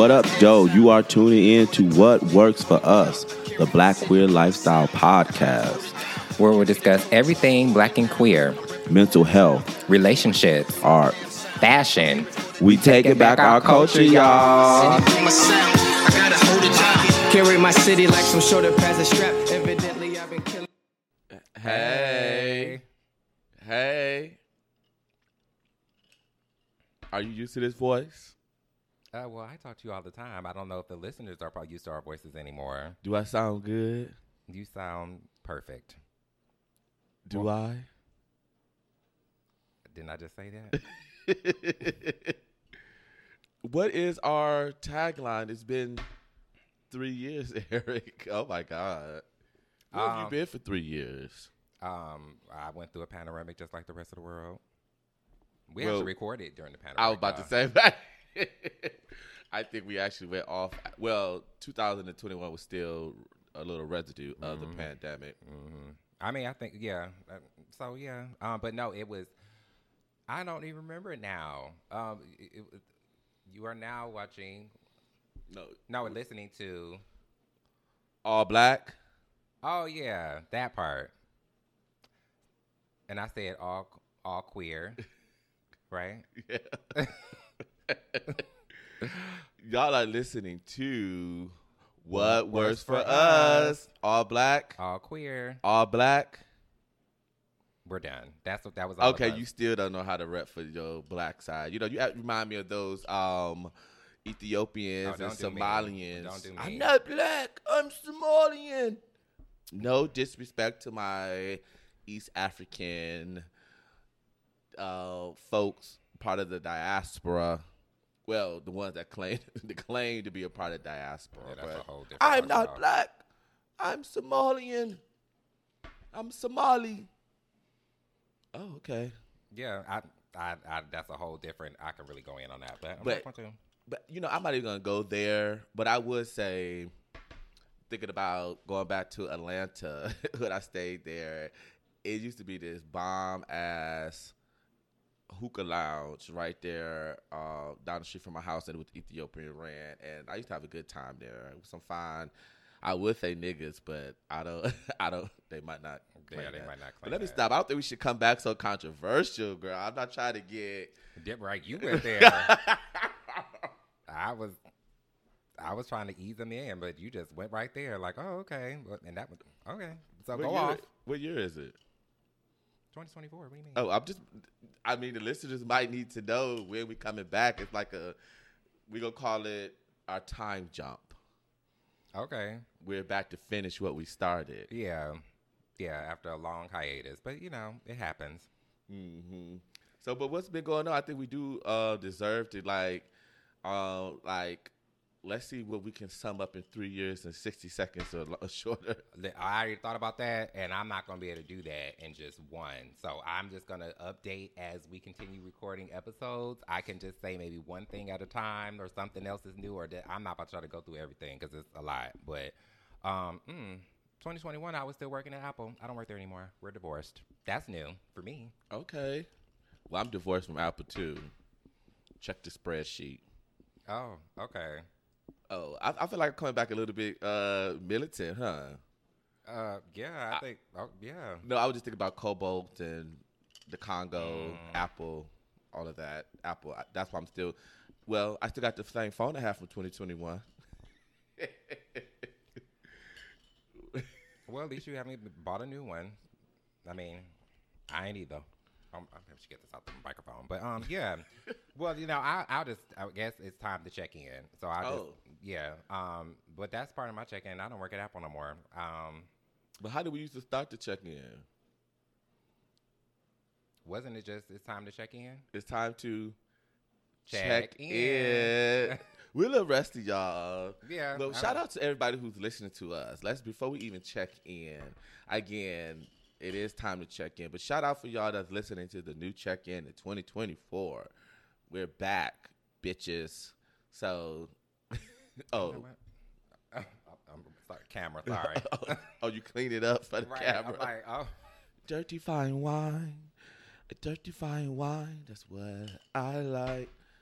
What up, Doe? You are tuning in to What Works for Us, the Black Queer Lifestyle Podcast, where we'll discuss everything Black and queer, mental health, relationships, art, fashion. We taking back our culture, y'all. Carry my city like some shoulder pads of strap. Evidently, I've been killing. Hey. Are you used to this voice? Well, I talk to you all the time. I don't know if the listeners are probably used to our voices anymore. Do I sound good? You sound perfect. Do I? Didn't I just say that? What is our tagline? It's been 3 years, Eric. Oh, my God. Where have you been for 3 years? I went through a panoramic just like the rest of the world. We actually recorded during the panoramic. I was about to say that. I think we actually went off. Well, 2021 was still a little residue of the pandemic. Mm-hmm. I mean, I think, yeah. So, yeah. But no, it was, I don't even remember it now. You are now watching, we're listening to. All Black? Oh, yeah, that part. And I said all queer, right? Yeah. Y'all are listening to What Works for Us. All Black. All queer. All Black. We're done. That's what that was all Okay, about. you still don't know how to rep for your black side. You know, you remind me of those Ethiopians and Somalians. Don't do me. I'm not black. I'm Somalian. No disrespect to my East African folks, part of the diaspora. Well, the ones that claim to be a part of diaspora. Yeah, that's a whole different I'm not lifestyle. black. I'm Somalian. I'm Somali. Oh, okay. Yeah, I that's a whole different. I can really go in on that, but I'm not going to. But I'm not even gonna go there. But I would say, thinking about going back to Atlanta when I stayed there, it used to be this bomb ass hookah lounge right there down the street from my house, and it was Ethiopian ran, and I used to have a good time there. It was some fine. I would say niggas, but I don't. They might not. Yeah, they might not. But let me stop. I don't think we should come back so controversial, girl. I'm not trying to get. Right, you went there. I was trying to ease them in, but you just went right there, like, oh, okay, and that was okay. So go off. What year is it? 2024. What do you mean? Oh, I mean, the listeners might need to know when we coming back. It's like we gonna call it our time jump. Okay. We're back to finish what we started. Yeah, after a long hiatus, but it happens. Mm-hmm. So, but what's been going on? I think we do deserve to let's see what we can sum up in 3 years and 60 seconds or shorter. I already thought about that, and I'm not going to be able to do that in just one. So I'm just going to update as we continue recording episodes. I can just say maybe one thing at a time or something else is new, or that I'm not about to try to go through everything because it's a lot. But 2021, I was still working at Apple. I don't work there anymore. We're divorced. That's new for me. Okay. Well, I'm divorced from Apple, too. Check the spreadsheet. Oh, okay. Oh, I feel like coming back a little bit militant, huh? Yeah, I think. Oh, yeah. No, I was just thinking about Cobalt and the Congo, Apple, all of that. Apple. That's why I'm still. Well, I still got the same phone I had from 2021. Well, at least you haven't bought a new one. I mean, I ain't either. I should get this out the microphone, but yeah. Well, I guess it's time to check in. So but that's part of my check in. I don't work at Apple no more. But how did we used to start to check in? Wasn't it just it's time to check in? It's time to check in. We're a little rusty, y'all. Yeah. Well, shout out to everybody who's listening to us. Before we even check in, again, it is time to check in. But shout out for y'all that's listening to the new check in 2024. We're back, bitches. So, I'm sorry, camera. Sorry. You clean it up for the camera. I'm like, oh. Dirty fine wine. A dirty fine wine. That's what I like.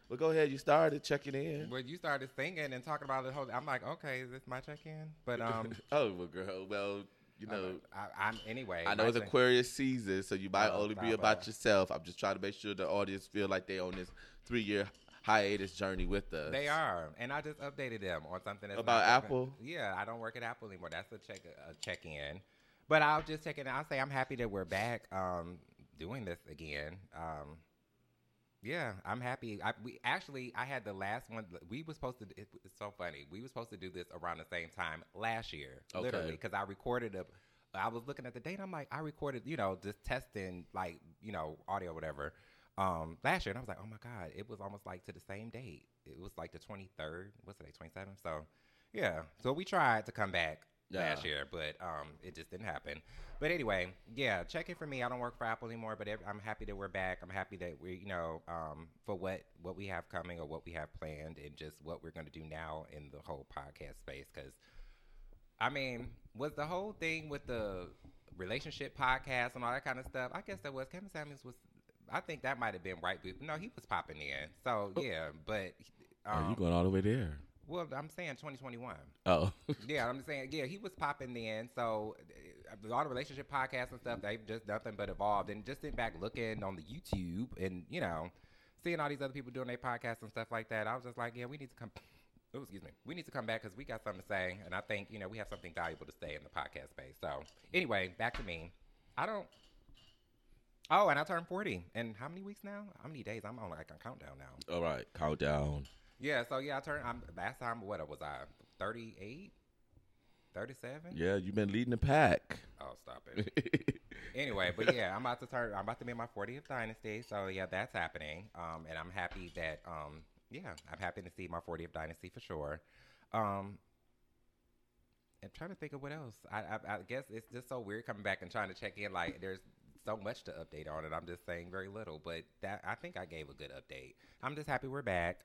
Well, go ahead. You started checking in. When you started singing and talking about the whole, I'm like, okay, is this my check-in? But oh, well, girl. Well, you know, I'm anyway. I know it's Aquarius season, so you might only be about yourself. I'm just trying to make sure the audience feel like they on this 3-year hiatus journey with us. They are, and I just updated them on something that's about Apple. Yeah, I don't work at Apple anymore. That's a check-in. But I'll just check in. I'll say I'm happy that we're back doing this again. Yeah, I'm happy. I had the last one. We were supposed to. It's so funny. We were supposed to do this around the same time last year, literally, because I recorded I was looking at the date. I'm like, I recorded, just testing, like, audio, whatever, last year, and I was like, oh my god, it was almost like to the same date. It was like the 23rd. What's today? 27th. So, yeah. So we tried to come back last year, but it just didn't happen. But anyway, yeah, check in for me. I don't work for Apple anymore, but I'm happy that we're back. I'm happy that we, for what we have coming or what we have planned, and just what we're going to do now in the whole podcast space. Because, I mean, was the whole thing with the relationship podcast and all that kind of stuff? I guess that was Kevin Samuels was. I think that might have been right, but no, he was popping in. So yeah, but you going all the way there? Well, I'm saying 2021. Oh. Yeah, I'm saying, yeah, he was popping in. So all the relationship podcasts and stuff, they've just nothing but evolved. And just sitting back looking on the YouTube and, seeing all these other people doing their podcasts and stuff like that, I was just like, yeah, we need to come. Oh, excuse me. We need to come back because we got something to say. And I think, we have something valuable to say in the podcast space. So anyway, back to me. Oh, and I turned 40. And how many weeks now? How many days? I'm on like a countdown now. All right. Countdown. Yeah, so yeah, last time, what was I, 38? 37? Yeah, you've been leading the pack. Oh, stop it. Anyway, but yeah, I'm about to be in my 40th dynasty, so yeah, that's happening. And I'm happy that, I'm happy to see my 40th dynasty for sure. I'm trying to think of what else. I guess it's just so weird coming back and trying to check in, like, there's so much to update on, and I'm just saying very little, but I think I gave a good update. I'm just happy we're back.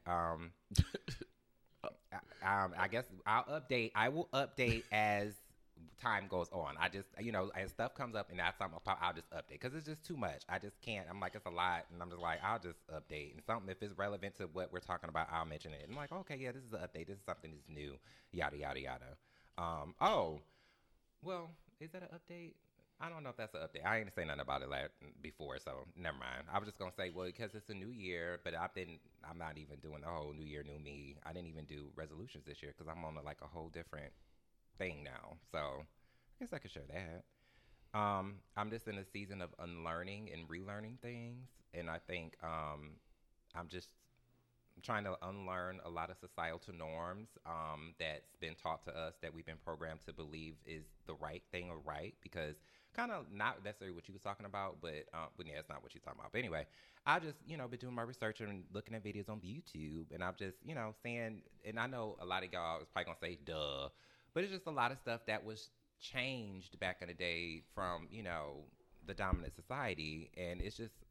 I guess I will update as time goes on. I just, as stuff comes up and that's something I'll just update because it's just too much. I just can't. I'm like, it's a lot, and I'm just like, I'll just update. And something, if it's relevant to what we're talking about, I'll mention it. And I'm like, okay, yeah, this is an update. This is something that's new, yada, yada, yada. Well, is that an update? I don't know if that's an update. I ain't say nothing about it before, so never mind. I was just going to say, well, because it's a new year, but I'm not even doing the whole new year, new me. I didn't even do resolutions this year because I'm on a whole different thing now. So I guess I could share that. I'm just in a season of unlearning and relearning things, and I think I'm just trying to unlearn a lot of societal norms that's been taught to us that we've been programmed to believe is the right thing or right, because kind of not necessarily what you was talking about, but yeah, it's not what you're talking about. But anyway, I just, been doing my research and looking at videos on YouTube, and I'm just, saying, and I know a lot of y'all is probably going to say, duh, but it's just a lot of stuff that was changed back in the day from, the dominant society, and it's just,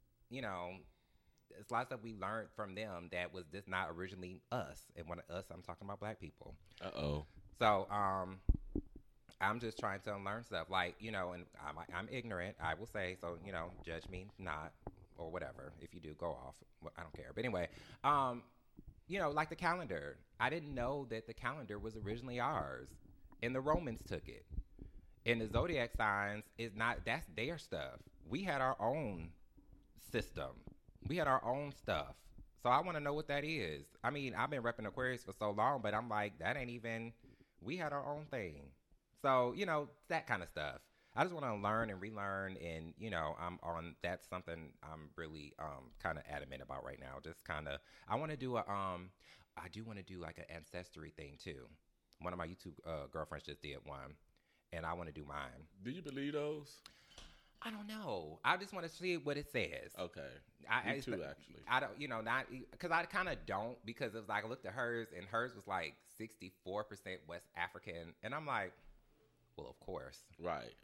it's a lot of stuff we learned from them that was just not originally us. And when us, I'm talking about black people. Uh-oh. So, I'm just trying to unlearn stuff. Like, and I'm ignorant, I will say. So, judge me not or whatever. If you do, go off. Well, I don't care. But anyway, like the calendar. I didn't know that the calendar was originally ours. And the Romans took it. And the zodiac signs that's their stuff. We had our own system. We had our own stuff. So I want to know what that is. I mean, I've been repping Aquarius for so long, but I'm like, that ain't even, we had our own thing. So, that kind of stuff. I just want to learn and relearn, and, that's something I'm really kind of adamant about right now. Just kind of, I want to do I do want to do like an ancestry thing too. One of my YouTube girlfriends just did one, and I want to do mine. Do you believe those? I don't know. I just want to see what it says. Okay. Me too, actually. I don't, not, because I kind of don't, because it was like, I looked at hers, and hers was like 64% West African, and I'm like, well, of course. Right.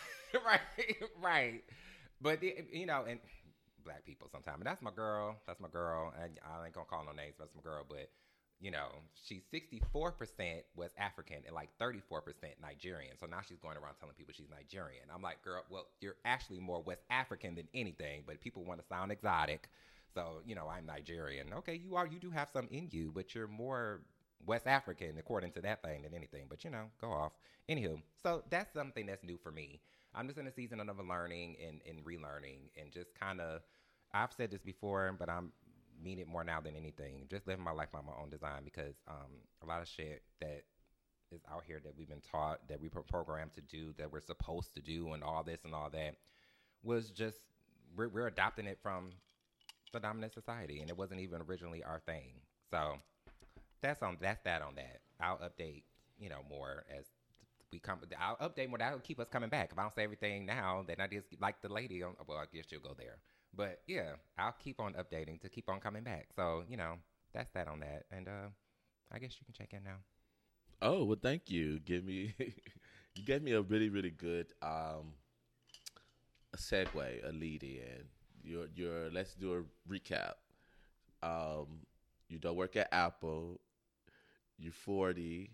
right. But, and black people sometimes, and that's my girl, and I ain't gonna call no names, but that's my girl, but, she's 64% West African and like 34% Nigerian. So now she's going around telling people she's Nigerian. I'm like, girl, well, you're actually more West African than anything, but people want to sound exotic. So, you know, I'm Nigerian. Okay, you do have some in you, but you're more West African according to that thing than anything. But, you know, go off. Anywho, so that's something that's new for me. I'm just in a season of learning and relearning and just kind of, I've said this before, but I'm mean it more now than anything. Just living my life by my own design because a lot of shit that is out here that we've been taught, that we were programmed to do, that we're supposed to do, and all this and all that was just, we're adopting it from the dominant society, and it wasn't even originally our thing. So that's that on that. I'll update, you know, more as we come. I'll update more. That'll keep us coming back. If I don't say everything now, then I just like the lady. Well, I guess she'll go there. But yeah, I'll keep on updating to keep on coming back. So, you know, that's that on that. And I guess you can check in now. Oh, well, thank you. You gave me a really, really good a segue, a lead in. Your let's do a recap. You don't work at Apple. You're 40,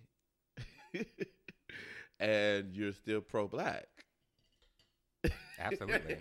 and you're still pro-black. Absolutely.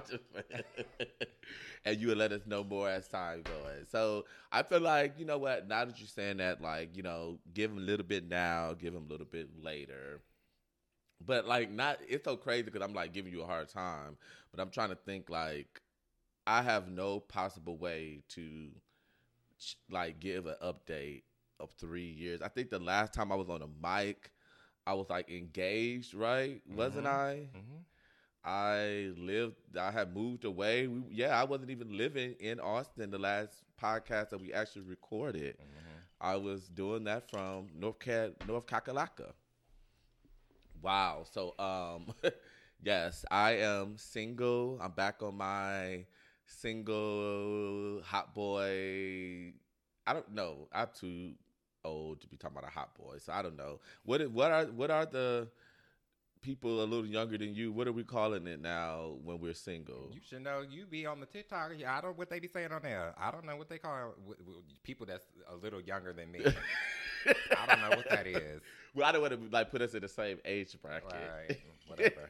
And you will let us know more as time goes. So I feel like, you know what, now that you're saying that, like, you know, give them a little bit now, give them a little bit later. But, like, it's so crazy because I'm, like, giving you a hard time. But I'm trying to think, like, I have no possible way to, like, give an update of 3 years. I think the last time I was on a mic, I was, like, engaged, right? Mm-hmm. Wasn't I? Mm-hmm. I had moved away. I wasn't even living in Austin the last podcast that we actually recorded. Mm-hmm. I was doing that from North Kakalaka. Wow. So, yes, I am single. I'm back on my single hot boy. I don't know. I'm too old to be talking about a hot boy, so I don't know. What are the people a little younger than you? What are we calling it now when we're single? You should know. You be on the TikTok. I don't know what they be saying on there. I don't know what they call people that's a little younger than me. I don't know what that is. Well, I don't want to like put us in the same age bracket. Right. Whatever.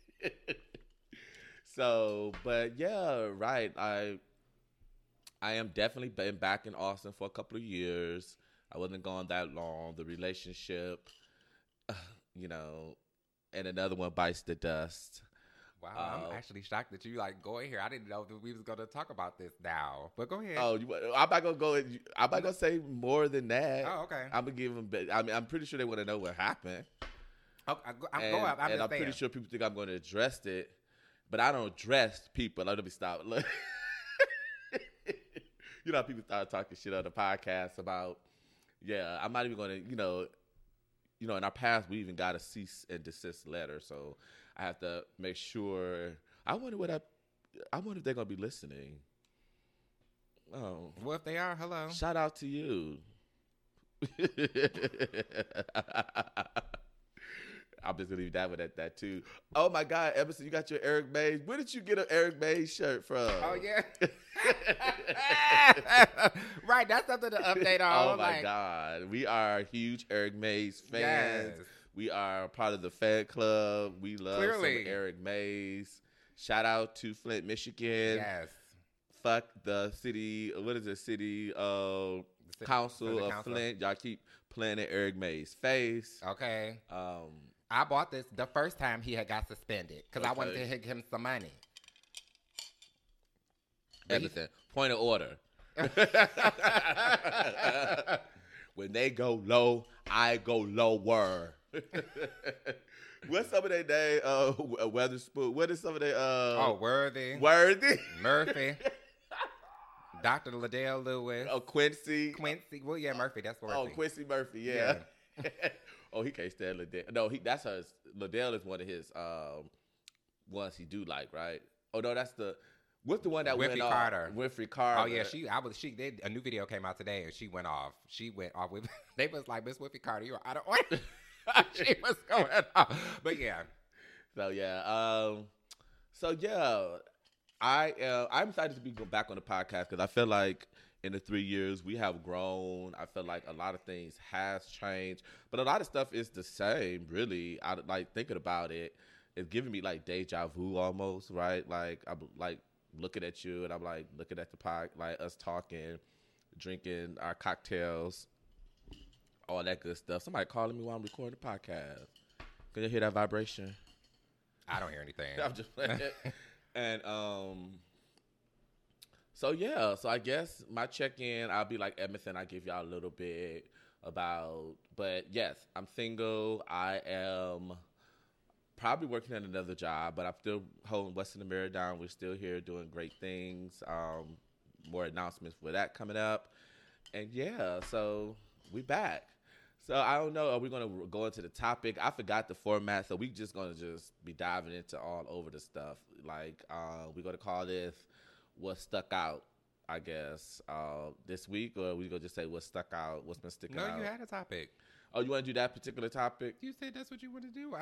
So, but yeah, right. I am definitely been back in Austin for a couple of years. I wasn't gone that long. The relationship, you know, and another one bites the dust. Wow, I'm actually shocked that you like go in here. I didn't know that we was going to talk about this now, but go ahead. Oh, I'm not gonna go. I'm not gonna say more than that. Oh, okay. I'm gonna give them. I mean, I'm pretty sure they want to know what happened. Okay, I'm pretty sure people think I'm going to address it, but I don't address people. Let me stop. You know, people start talking shit on the podcast about. Yeah, I'm not even going to. You know, in our past, we even got a cease and desist letter, so I have to make sure. I wonder if they're gonna be listening. Oh, well, if they are, hello. Shout out to you. I'm just gonna leave that one at that too. Oh my God, Emerson, you got your Eric Mays. Where did you get an Eric Mays shirt from? Oh yeah. Right, that's something to update on. Oh my God, we are huge Eric Mays fans. Yes. We are part of the fan club. We love some Eric Mays. Shout out to Flint, Michigan. Yes. Fuck the city. What is the city council of Flint? Y'all keep playing at Eric Mays' face. Okay. I bought this the first time he had got suspended because I wanted to hit him some money. Everything. Point of order. When they go low, I go lower. What's some of their name? Weatherspoon. What is some of their? Worthy. Murphy. Dr. Liddell Lewis. Oh, Quincy. Well, yeah, Murphy. That's Worthy. Oh, Quincy Murphy. Yeah. Oh, he can't stand Liddell. No, that's her. Liddell is one of his ones he do like, right? Oh no, that's the. What's the one that went off? Winfrey Carter. Oh yeah, a new video came out today and she went off. She went off with. They was like, Miss Winfrey Carter, you are out of order. She was going off. But yeah. So yeah, I'm excited to be back on the podcast because I feel like in the 3 years we have grown. I feel like a lot of things has changed, but a lot of stuff is the same. Really, I like thinking about it. It's giving me like deja vu almost, right? Like I'm like looking at you, and I'm like looking at the pod, like us talking, drinking our cocktails, all that good stuff. Somebody calling me while I'm recording the podcast. Can you hear that vibration? I don't hear anything. I'm just playing. And so yeah, so I guess my check-in, I'll be like Emerson. I give y'all a little bit about, but yes, I'm single. I am probably working at another job, but I'm still holding Western the Mirror down. We're still here doing great things. More announcements for that coming up. And yeah, so we back. So I don't know, are we going to go into the topic? I forgot the format, so we just going to just be diving into all over the stuff. Like, we're going to call this What Stuck Out, I guess, this week, or we going to just say what stuck out, what's been sticking out? No, you had a topic. Oh, you want to do that particular topic? You said that's what you want to do.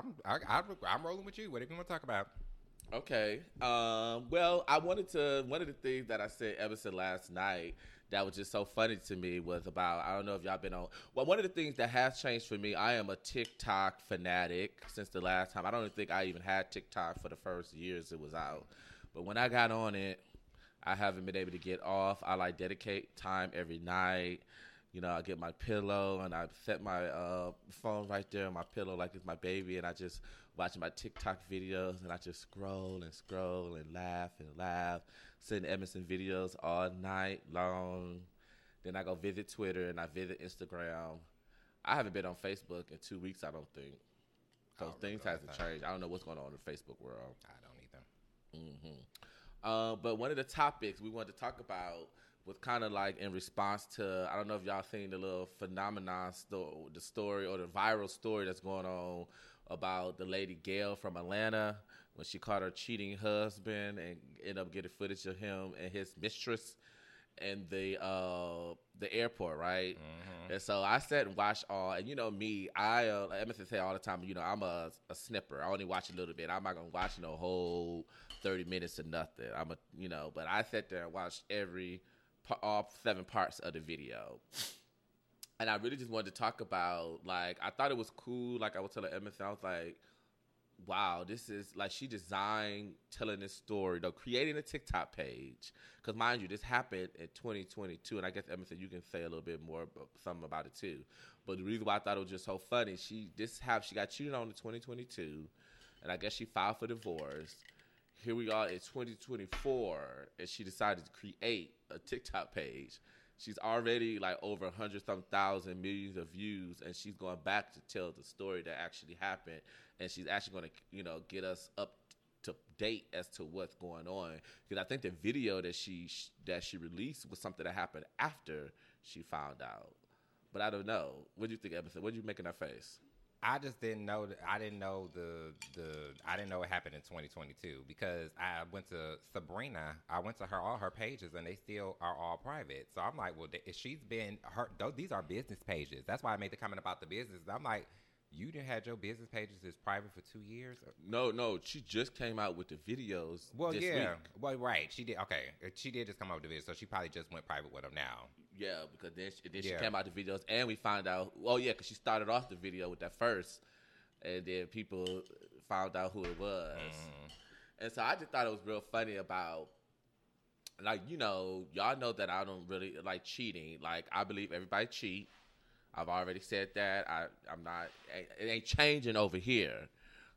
I'm rolling with you. Whatever you want to talk about. Okay. Well, one of the things that I said Emerson last night that was just so funny to me was about, I don't know if y'all been on, well, one of the things that has changed for me, I am a TikTok fanatic since the last time. I don't think I even had TikTok for the first years it was out. But when I got on it, I haven't been able to get off. I like dedicate time every night. You know, I get my pillow and I set my phone right there on my pillow like it's my baby, and I just watching my TikTok videos, and I just scroll and laugh, send Emerson videos all night long. Then I go visit Twitter and I visit Instagram. I haven't been on Facebook in 2 weeks, I don't think. So things hasn't changed. I don't know what's going on in the Facebook world. I don't either. Mm-hmm. But one of the topics we wanted to talk about was kind of like in response to, I don't know if y'all seen the little phenomenon, the story or the viral story that's going on about the lady Gail from Atlanta when she caught her cheating husband and ended up getting footage of him and his mistress in the airport, right? Mm-hmm. And so I sat and watched all, and you know me, I Emerson say all the time, you know, I'm a snipper. I only watch a little bit. I'm not gonna watch no whole 30 minutes or nothing. But I sat there and watched all 7 parts of the video. And I really just wanted to talk about, like, I thought it was cool. Like, I was telling Emerson, I was like, wow, this is, like, she designed telling this story, though, creating a TikTok page. Because, mind you, this happened in 2022. And I guess, Emerson, you can say a little bit more, something about it, too. But the reason why I thought it was just so funny, she got cheated on in 2022. And I guess she filed for divorce. Here we are in 2024, and she decided to create a TikTok page. She's already like over 100,000 millions of views, and she's going back to tell the story that actually happened. And she's actually going to, get us up to date as to what's going on. Because I think the video that she released was something that happened after she found out. But I don't know. What do you think, Emerson? What did you make in that face? I just didn't know. I didn't know I didn't know it happened in 2022 because I went to Sabrina. I went to all her pages, and they still are all private. So I'm like, well, she's been her. These are business pages. That's why I made the comment about the business. I'm like, you didn't have your business pages as private for 2 years? No. She just came out with the videos. Well, this yeah. week. Well, right. She did. Okay, she did just come out with the videos, so she probably just went private with them now. Yeah, because then she came out the videos, and we found out. Oh yeah, because she started off the video with that first, and then people found out who it was. And so I just thought it was real funny about, like, y'all know that I don't really like cheating. Like, I believe everybody cheat. I've already said that. I'm not. It ain't changing over here.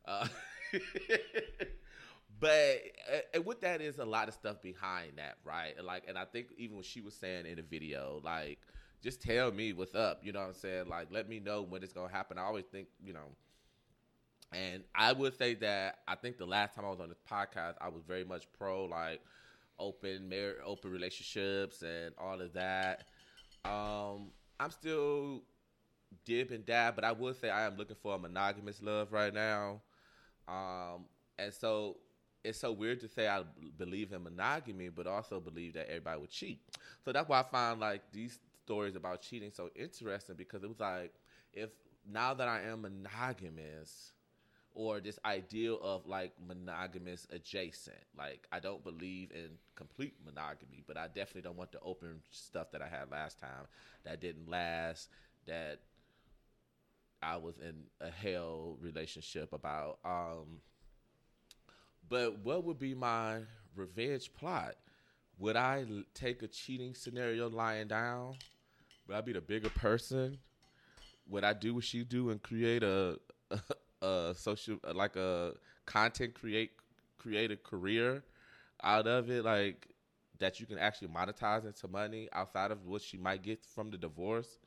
But and with that is a lot of stuff behind that, right? And I think even what she was saying in the video, like, just tell me what's up. You know what I'm saying? Like, let me know when it's gonna happen. I always think, and I would say that I think the last time I was on this podcast, I was very much pro like open relationships and all of that. I'm still dib and dab, but I would say I am looking for a monogamous love right now. And so it's so weird to say I believe in monogamy, but also believe that everybody would cheat. So that's why I find like these stories about cheating so interesting, because it was like, if now that I am monogamous, or this ideal of like monogamous adjacent, like I don't believe in complete monogamy, but I definitely don't want the open stuff that I had last time that didn't last, that I was in a hell relationship about. But what would be my revenge plot, would I take a cheating scenario lying down? Would I be the bigger person? Would I do what she do and create a social, like a content create a career out of it, like that you can actually monetize into money outside of what she might get from the divorce?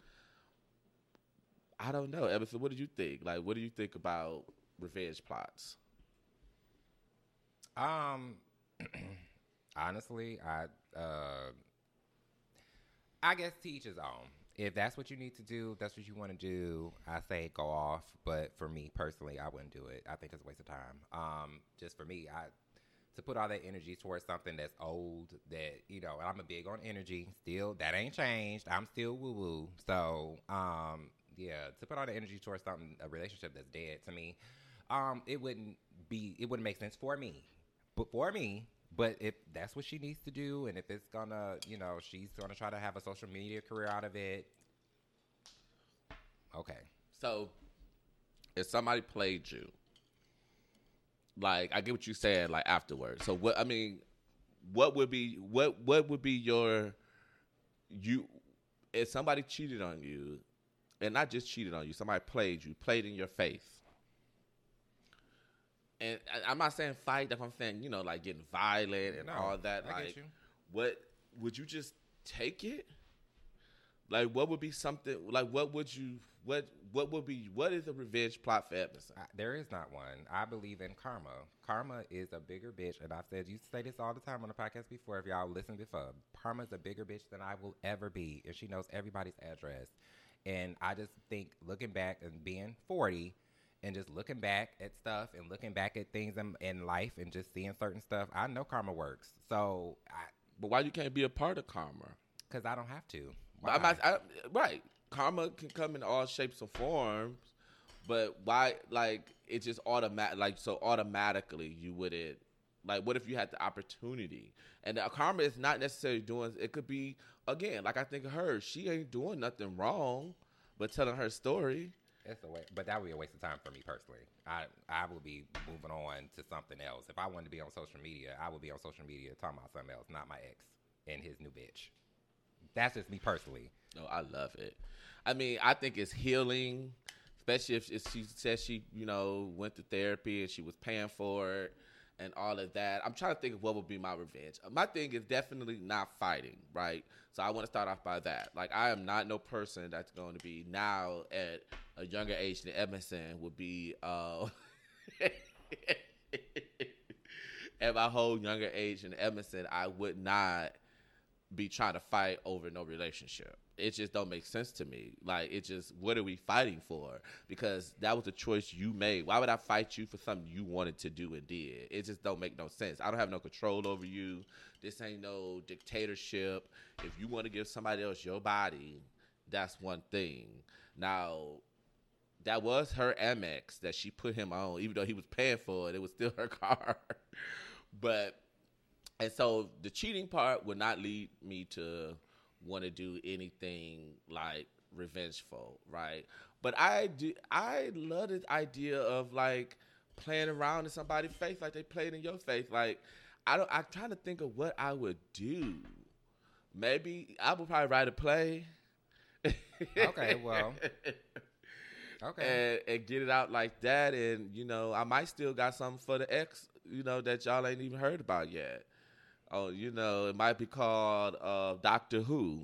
I don't know. Emerson, what do you think? Like, what do you think about revenge plots? Honestly, I guess to each his own. If that's what you need to do, that's what you want to do, I say go off. But for me personally, I wouldn't do it. I think it's a waste of time. Just for me, to put all that energy towards something that's old, that, you know, and I'm a big on energy still. That ain't changed. I'm still woo woo. So, yeah, to put all the energy towards something, a relationship that's dead, to me, it wouldn't make sense for me. But if that's what she needs to do, and if it's gonna, you know, she's gonna try to have a social media career out of it, okay. So, if somebody played you, like, I get what you said, like, afterwards. So what would be your, if somebody cheated on you, and not just cheated on you, somebody played in your face. And I'm not saying fight, that's what I'm saying, you know, like getting violent and all that. I like, get you. What would you just take it? Like, what would be something? Like, what would you? What is a revenge plot for Edmondson? There is not one. I believe in karma. Karma is a bigger bitch, and I've said, you say this all the time on the podcast before. If y'all listened before, Karma's a bigger bitch than I will ever be, and she knows everybody's address. And I just think, looking back and being 40. And just looking back at stuff and looking back at things in life and just seeing certain stuff, I know karma works. So, but why you can't be a part of karma? Because I don't have to. Right. Karma can come in all shapes and forms, but why? Like, it just automatically you wouldn't. Like, what if you had the opportunity? And the karma is not necessarily doing. It could be, again, like I think of her. She ain't doing nothing wrong, but telling her story. It's a way, but that would be a waste of time for me personally. I would be moving on to something else. If I wanted to be on social media, I would be on social media talking about something else, not my ex and his new bitch. That's just me personally. No, I love it. I mean, I think it's healing, especially if she says she, you know, went to therapy and she was paying for it and all of that. I'm trying to think of what would be my revenge. My thing is definitely not fighting, right? So I want to start off by that. Like, I am not no person that's going to be now at a younger age than Edmondson would be at my whole younger age in Edmondson, I would not be trying to fight over no relationship. It just don't make sense to me. Like, it just, what are we fighting for? Because that was a choice you made. Why would I fight you for something you wanted to do and did? It just don't make no sense. I don't have no control over you. This ain't no dictatorship. If you want to give somebody else your body, that's one thing. Now, that was her Amex that she put him on. Even though he was paying for it, it was still her car. And so the cheating part would not lead me to want to do anything like revengeful, right? But I love this idea of like playing around in somebody's face like they played in your face. Like, I'm trying to think of what I would do. Maybe I would probably write a play. Okay, well. Okay. And get it out like that. And, you know, I might still got something for the ex, you know, that y'all ain't even heard about yet. Oh, you know, it might be called Doctor Who.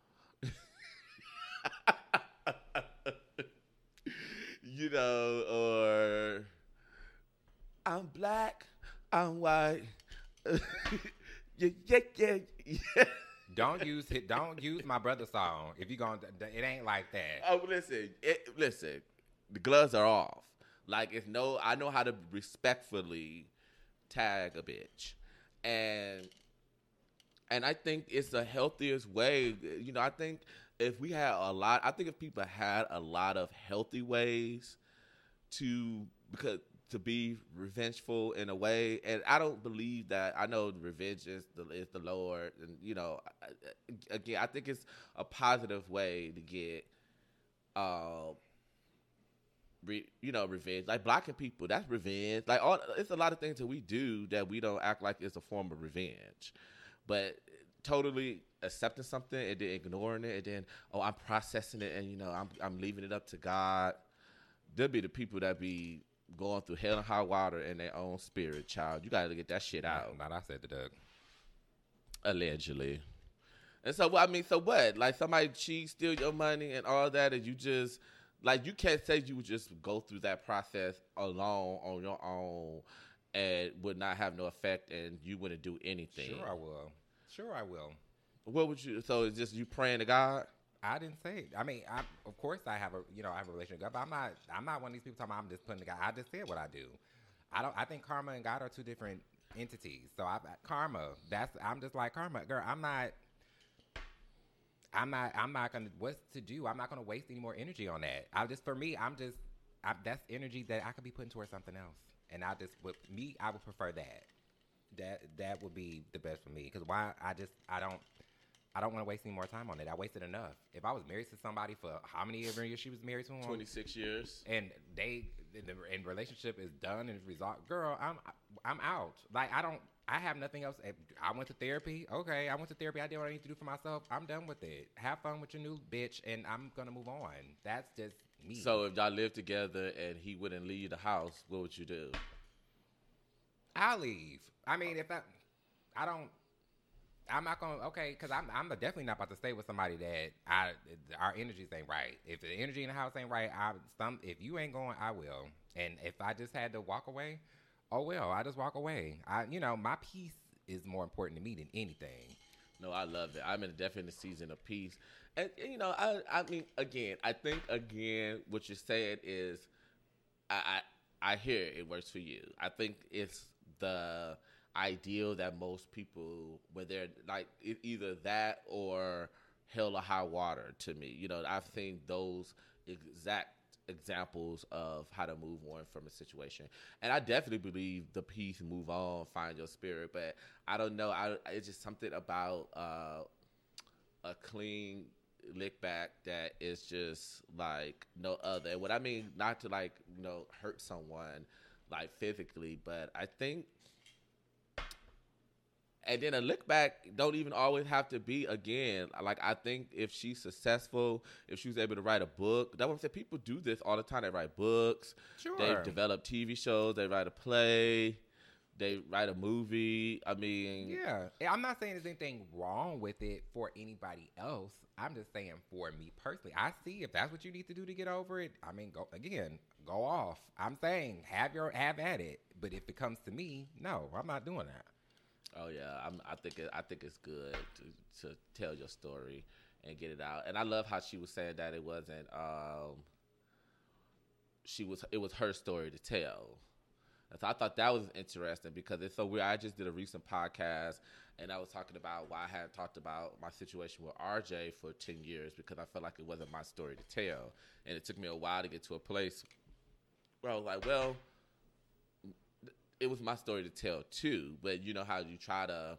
You know, or I'm black, I'm white. Yeah. Don't use my brother's song. If you going, it ain't like that. Oh, listen. The gloves are off. Like, I know how to respectfully tag a bitch, and I think it's the healthiest way. You know, I think if people had a lot of healthy ways to be revengeful in a way, and I don't believe that. I know revenge is the Lord, and you know, again, I think it's a positive way to get revenge. Like blocking people, that's revenge. Like it's a lot of things that we do that we don't act like it's a form of revenge, but totally accepting something and then ignoring it, and then I'm processing it, and I'm leaving it up to God. There'll be the people that be going through hell and high water in their own spirit, child. You gotta get that shit out. Not I said to Doug. Allegedly. And so, so what? Like, somebody cheat, steal your money and all that, and you just, like, you can't say you would just go through that process alone on your own and would not have no effect, and you wouldn't do anything. Sure I will. What would you, so it's just you praying to God? I didn't say it. I mean, of course I have a relationship with God, but I'm not one of these people talking about I'm just putting the God. I just said what I do. I think karma and God are two different entities. So karma, I'm just like karma. Girl, I'm not gonna, what's to do? I'm not gonna waste any more energy on that. That's energy that I could be putting towards something else. And I would prefer that. That would be the best for me. Because I don't want to waste any more time on it. I wasted enough. If I was married to somebody for how many years she was married to him? 26 years. And the relationship is done and it's resolved. Girl, I'm out. Like, I have nothing else. I went to therapy. Okay, I went to therapy. I did what I need to do for myself. I'm done with it. Have fun with your new bitch, and I'm going to move on. That's just me. So if y'all lived together and he wouldn't leave the house, what would you do? I'll leave. I mean, I'm not gonna, because I'm definitely not about to stay with somebody that our energies ain't right. If the energy in the house ain't right, if you ain't going, I will. And if I just had to walk away, oh well, I just walk away. My peace is more important to me than anything. No, I love it. I'm definitely in a season of peace, and I mean, I think what you're saying is, I hear it works for you. I think it's the ideal that most people, when they're like either that or hell or high water, to me, I've seen those exact examples of how to move on from a situation, and I definitely believe the peace, move on, find your spirit. But I don't know, it's just something about a clean lick back that is just like no other. And what I mean, not to like hurt someone like physically, but I think. And then a look back don't even always have to be again. Like, I think if she's successful, if she was able to write a book, that's what I'm saying. People do this all the time. They write books. Sure. They develop TV shows. They write a play. They write a movie. I mean. Yeah. I'm not saying there's anything wrong with it for anybody else. I'm just saying for me personally. I see if that's what you need to do to get over it. I mean, go off. I'm saying have at it. But if it comes to me, no, I'm not doing that. Oh yeah, I think it's good to tell your story and get it out. And I love how she was saying that it wasn't it was her story to tell. And so I thought that was interesting because it's so weird. I just did a recent podcast and I was talking about why I hadn't talked about my situation with RJ for 10 years because I felt like it wasn't my story to tell. And it took me a while to get to a place where I was like, well, it was my story to tell too, but you know how you try to,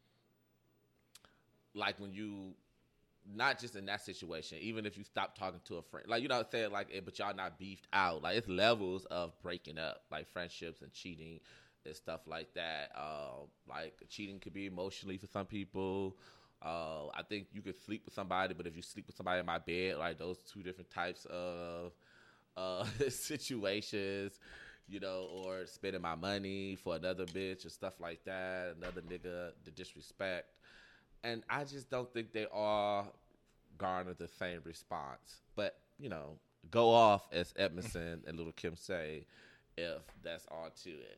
like when you, not just in that situation, even if you stop talking to a friend, like, what I'm saying, like, but y'all not beefed out, like it's levels of breaking up, like friendships and cheating and stuff like that. Like cheating could be emotionally for some people. I think you could sleep with somebody, but if you sleep with somebody in my bed, like those two different types of situations. Or spending my money for another bitch or stuff like that, another nigga, the disrespect. And I just don't think they all garner the same response. But, go off, as Edmondson and Little Kim say, if that's all to it.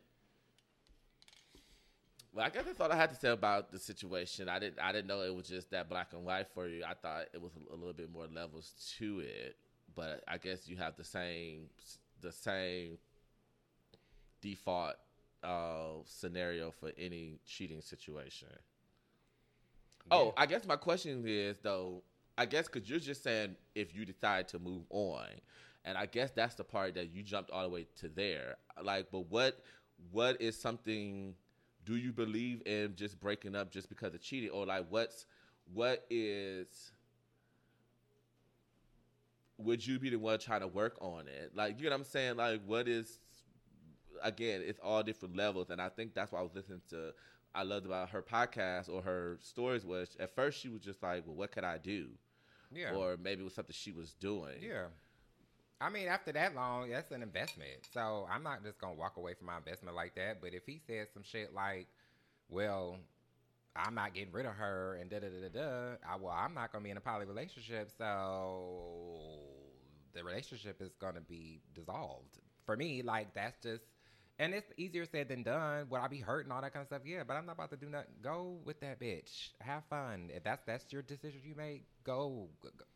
Well, I guess that's all I had to say about the situation. I didn't know it was just that black and white for you. I thought it was a little bit more levels to it. But I guess you have the same default scenario for any cheating situation. Yeah. Oh, I guess my question is though, because you're just saying if you decide to move on, and I guess that's the part that you jumped all the way to there. Like, but what is something? Do you believe in just breaking up just because of cheating, or like what is? would you be the one trying to work on it? Like, you know what I'm saying? Like, what is, again, it's all different levels. And I think that's why I was listening to, I loved about her podcast or her stories was, at first she was just like, well, what could I do? Yeah. Or maybe it was something she was doing. Yeah. I mean, after that long, that's an investment. So I'm not just going to walk away from my investment like that. But if he says some shit like, well, I'm not getting rid of her and I'm not going to be in a poly relationship. So the relationship is going to be dissolved. For me, like, that's just, and it's easier said than done. Would I be hurt and all that kind of stuff? Yeah, but I'm not about to do nothing. Go with that bitch. Have fun. If that's your decision you make, go.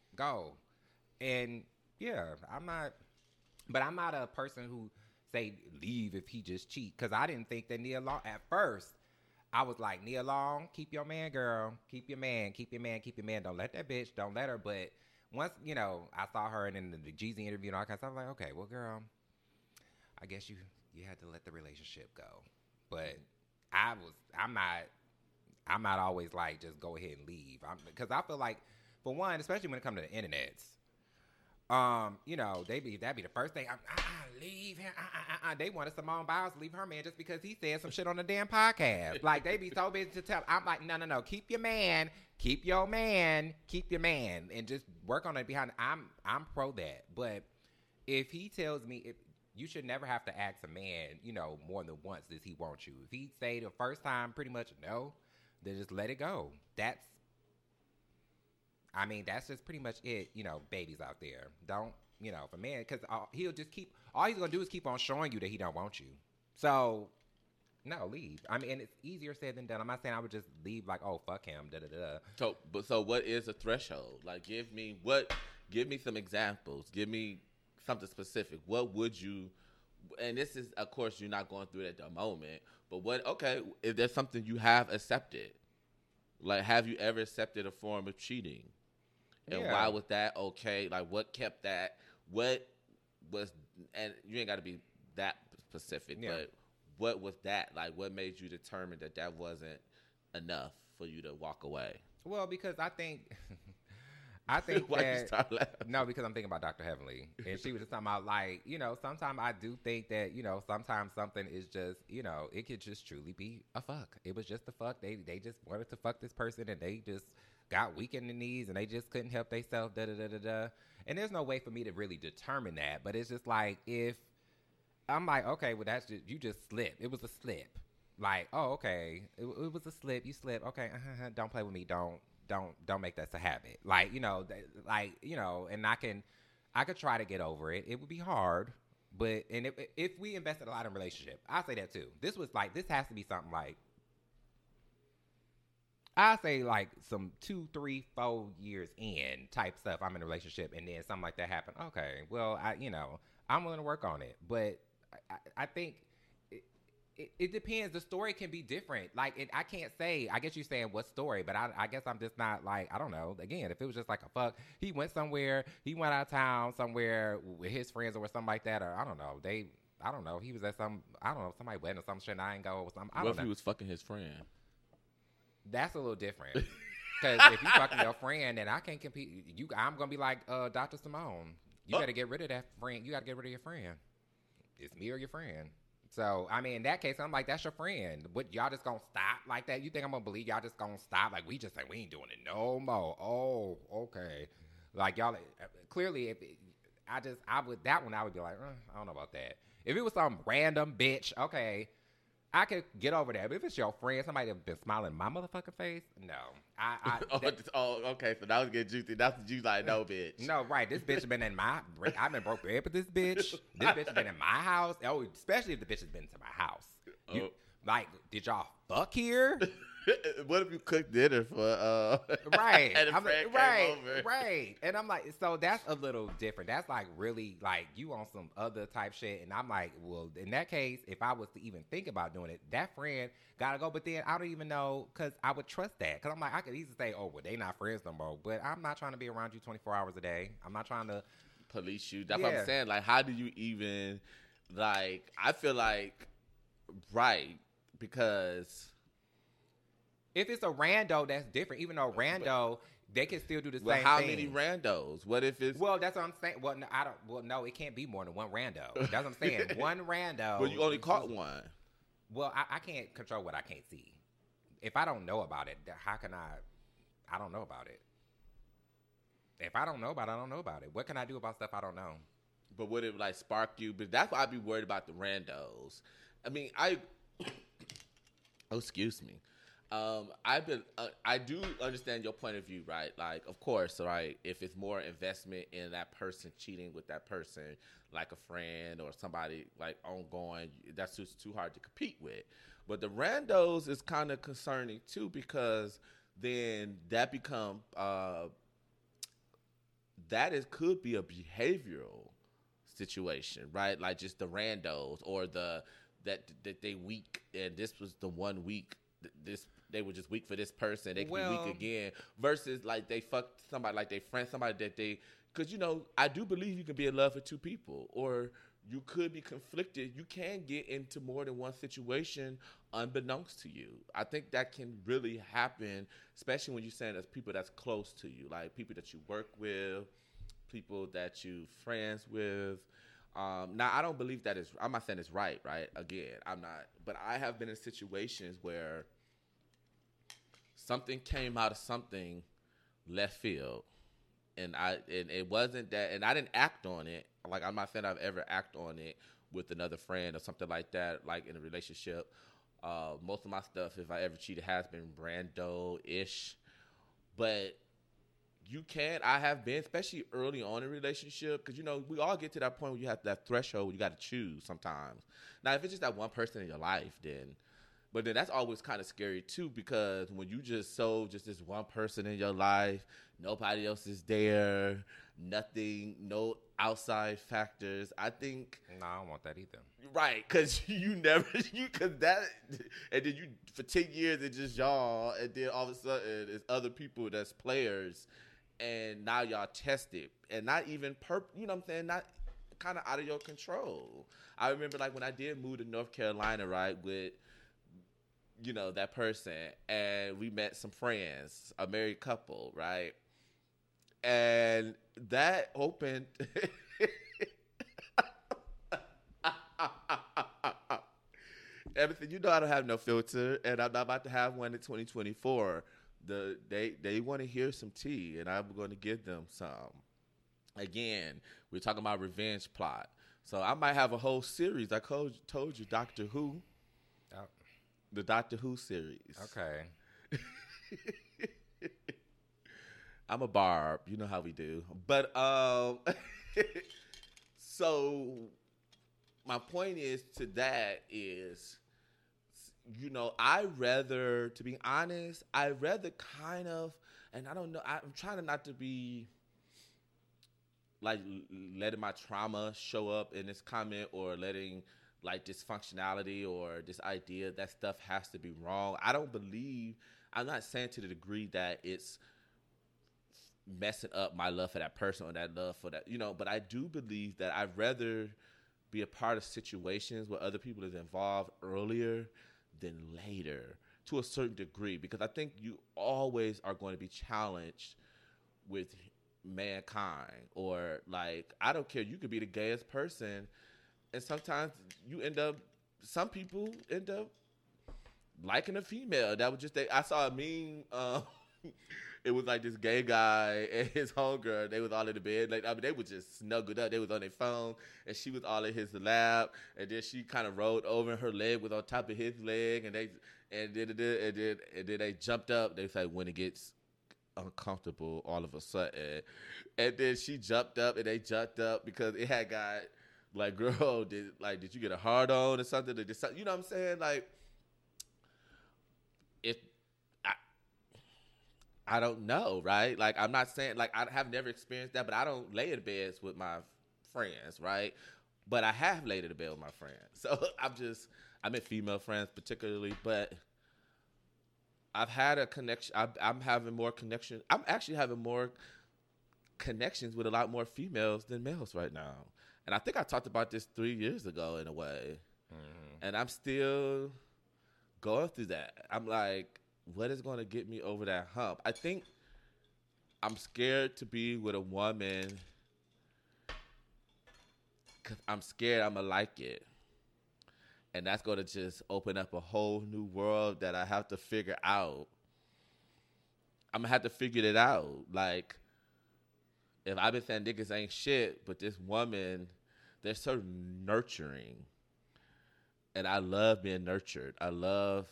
And yeah, I'm not a person who say leave if he just cheat. Because I didn't think that Nia Long, at first, I was like, Nia Long, keep your man, girl. Keep your man. Don't let that bitch, don't let her. But once, I saw her in the Jeezy interview and all that kind of stuff, I was like, okay, well, girl, I guess you had to let the relationship go. But I'm not always like, just go ahead and leave. Because I feel like, for one, especially when it comes to the internets, that'd be the first thing. Leave him. They wanted Simone Biles to leave her man just because he said some shit on the damn podcast. Like, they be so busy to tell. I'm like, no. Keep your man, and just work on it behind. I'm pro that. But if he tells me, you should never have to ask a man, more than once does he want you. If he say the first time pretty much no, then just let it go. That's just pretty much it, babies out there. Don't, if a man, because all he's going to do is keep on showing you that he don't want you. So, no, leave. And it's easier said than done. I'm not saying I would just leave like, oh, fuck him, da-da-da. So what is a threshold? Like, give me some examples. Give me something specific. What would you, and this is, of course, you're not going through it at the moment, but if there's something you have accepted, like, have you ever accepted a form of cheating? And why was that okay? Like, what kept that? What was, and you ain't got to be that specific, but what was that? Like, what made you determine that wasn't enough for you to walk away? Well, because I think Why you start laughing? No, because I'm thinking about Dr. Heavenly. And she was just talking about, like, sometimes I do think that, sometimes something is just, it could just truly be a fuck. It was just a fuck. They just wanted to fuck this person and they just got weak in the knees and they just couldn't help themselves, da-da-da-da-da. And there's no way for me to really determine that. But it's just like, if I'm like, okay, well, that's just, you just slipped. It was a slip. Like, oh, okay. It was a slip. You slipped. Okay, don't play with me. Don't make that a habit. Like, and I could try to get over it. It would be hard, but if we invested a lot in relationship, I say that too. This has to be something like, I say like some 2, 3, 4 years in type stuff. I'm in a relationship and then something like that happened. Okay, well, I'm willing to work on it, but I think. It depends. The story can be different. Like, I can't say, I guess you're saying what story, but I guess I'm just not like, I don't know. Again, if it was just like a fuck, he went somewhere, he went out of town somewhere with his friends or something like that, or I don't know. He was at somebody wedding or some shit and I ain't go with something. What if he was fucking his friend? That's a little different. Because if you fucking your friend, then I can't compete. I'm going to be like Dr. Simone. You got to get rid of that friend. You got to get rid of your friend. It's me or your friend. So, in that case, I'm like, that's your friend. What, y'all just gonna stop like that? You think I'm gonna believe y'all just gonna stop? Like, we just say, we ain't doing it no more. Oh, okay. Like, y'all, clearly, I would be like, I don't know about that. If it was some random bitch, okay, I could get over that. But if it's your friend, somebody that's been smiling in my motherfucking face, no. Okay, so that was getting juicy. That's what you like, no, bitch. No, right. This bitch been in I've been broke bread with this bitch. This bitch been in my house. Oh, especially if the bitch has been to my house. Like, did y'all fuck here? What if you cooked dinner for right? And a friend came over. Right. And I'm like, so that's a little different. That's like really like you on some other type shit. And I'm like, well, in that case, if I was to even think about doing it, that friend gotta go. But then I don't even know because I would trust that. Because I'm like, I could easily say, oh, well, they not friends no more. But I'm not trying to be around you 24 hours a day. I'm not trying to police you. That's what I'm saying. Like, how do you even like? I feel like because. If it's a rando, that's different. Even though rando, They can still do the Well, same how thing. many randos? What if it's... Well, that's what I'm saying. Well, no, I don't. Well, no, it can't be more than one rando. That's what I'm saying. One rando. Well, you only caught one. Well, I can't control what I can't see. If I don't know about it, how can I? I don't know about it. If I don't know about it, I don't know about it. What can I do about stuff I don't know? But would it like spark you? But that's why I'd be worried about the randos. I mean, oh, excuse me. I do understand your point of view, right? Like, of course, right? If it's more investment in that person cheating with that person, like a friend or somebody like ongoing, that's just too hard to compete with. But the randos is kind of concerning too, because then that become could be a behavioral situation, right? Like just the randos or that they weak, and this was the 1 week. They were just weak for this person. They could be weak again. Versus like they fucked somebody, like they friend somebody that they, because I do believe you can be in love with two people, or you could be conflicted. You can get into more than one situation unbeknownst to you. I think that can really happen, especially when you're saying as people that's close to you, like people that you work with, people that you friends with. Now, I don't believe that is, I'm not saying it's right? Again, I'm not. But I have been in situations where something came out of something left field. And it wasn't that, and I didn't act on it. Like, I'm not saying I've ever acted on it with another friend or something like that, like in a relationship. Most of my stuff, if I ever cheated, has been rando-ish. But I have been, especially early on in a relationship, because, we all get to that point where you have that threshold where you got to choose sometimes. Now, if it's just that one person in your life, but then that's always kind of scary too, because when you just this one person in your life, nobody else is there, nothing, no outside factors. I think. No, I don't want that either. Right, because and then for 10 years it's just y'all, and then all of a sudden it's other people that's players, and now y'all tested, and not even you know what I'm saying, not kind of out of your control. I remember like when I did move to North Carolina, right, with that person, and we met some friends, a married couple, right? And that opened everything. I don't have no filter, and I'm not about to have one in 2024. They want to hear some tea, and I'm going to give them some. Again, we're talking about revenge plot. So I might have a whole series. I told you, Doctor Who. Oh. The Doctor Who series. Okay. I'm a barb. You know how we do. But so my point is to that is, to be honest, I'd rather kind of, and I don't know, I'm trying not to be like letting my trauma show up in this comment, or letting like dysfunctionality or this idea that stuff has to be wrong. I'm not saying to the degree that it's messing up my love for that person or that love for that, but I do believe that I'd rather be a part of situations where other people is involved earlier than later, to a certain degree, because I think you always are going to be challenged with mankind, or like, I don't care, you could be the gayest person, and sometimes some people end up liking a female. That was just, I saw a meme, it was like this gay guy and his homegirl, they was all in the bed. Like, I mean, they were just snuggled up. They was on their phone, and she was all in his lap, and then she kind of rolled over, and her leg was on top of his leg, and then they jumped up. They said when it gets uncomfortable all of a sudden, and then she jumped up, and they jumped up because it had got like, girl, did you get a hard on or something? You know what I'm saying? Like, I don't know, right? Like, I'm not saying, like, I have never experienced that, but I don't lay in beds with my friends, right? But I have laid in bed with my friends. So I'm in female friends particularly, but I've had a connection. I'm having more connection. I'm actually having more connections with a lot more females than males right now. And I think I talked about this 3 years ago in a way. Mm-hmm. And I'm still going through that. I'm like, what is going to get me over that hump? I think I'm scared to be with a woman because I'm scared I'm going to like it. And that's going to just open up a whole new world that I have to figure out. I'm going to have to figure it out. Like, if I've been saying niggas ain't shit, but this woman, they're so nurturing. And I love being nurtured. I love,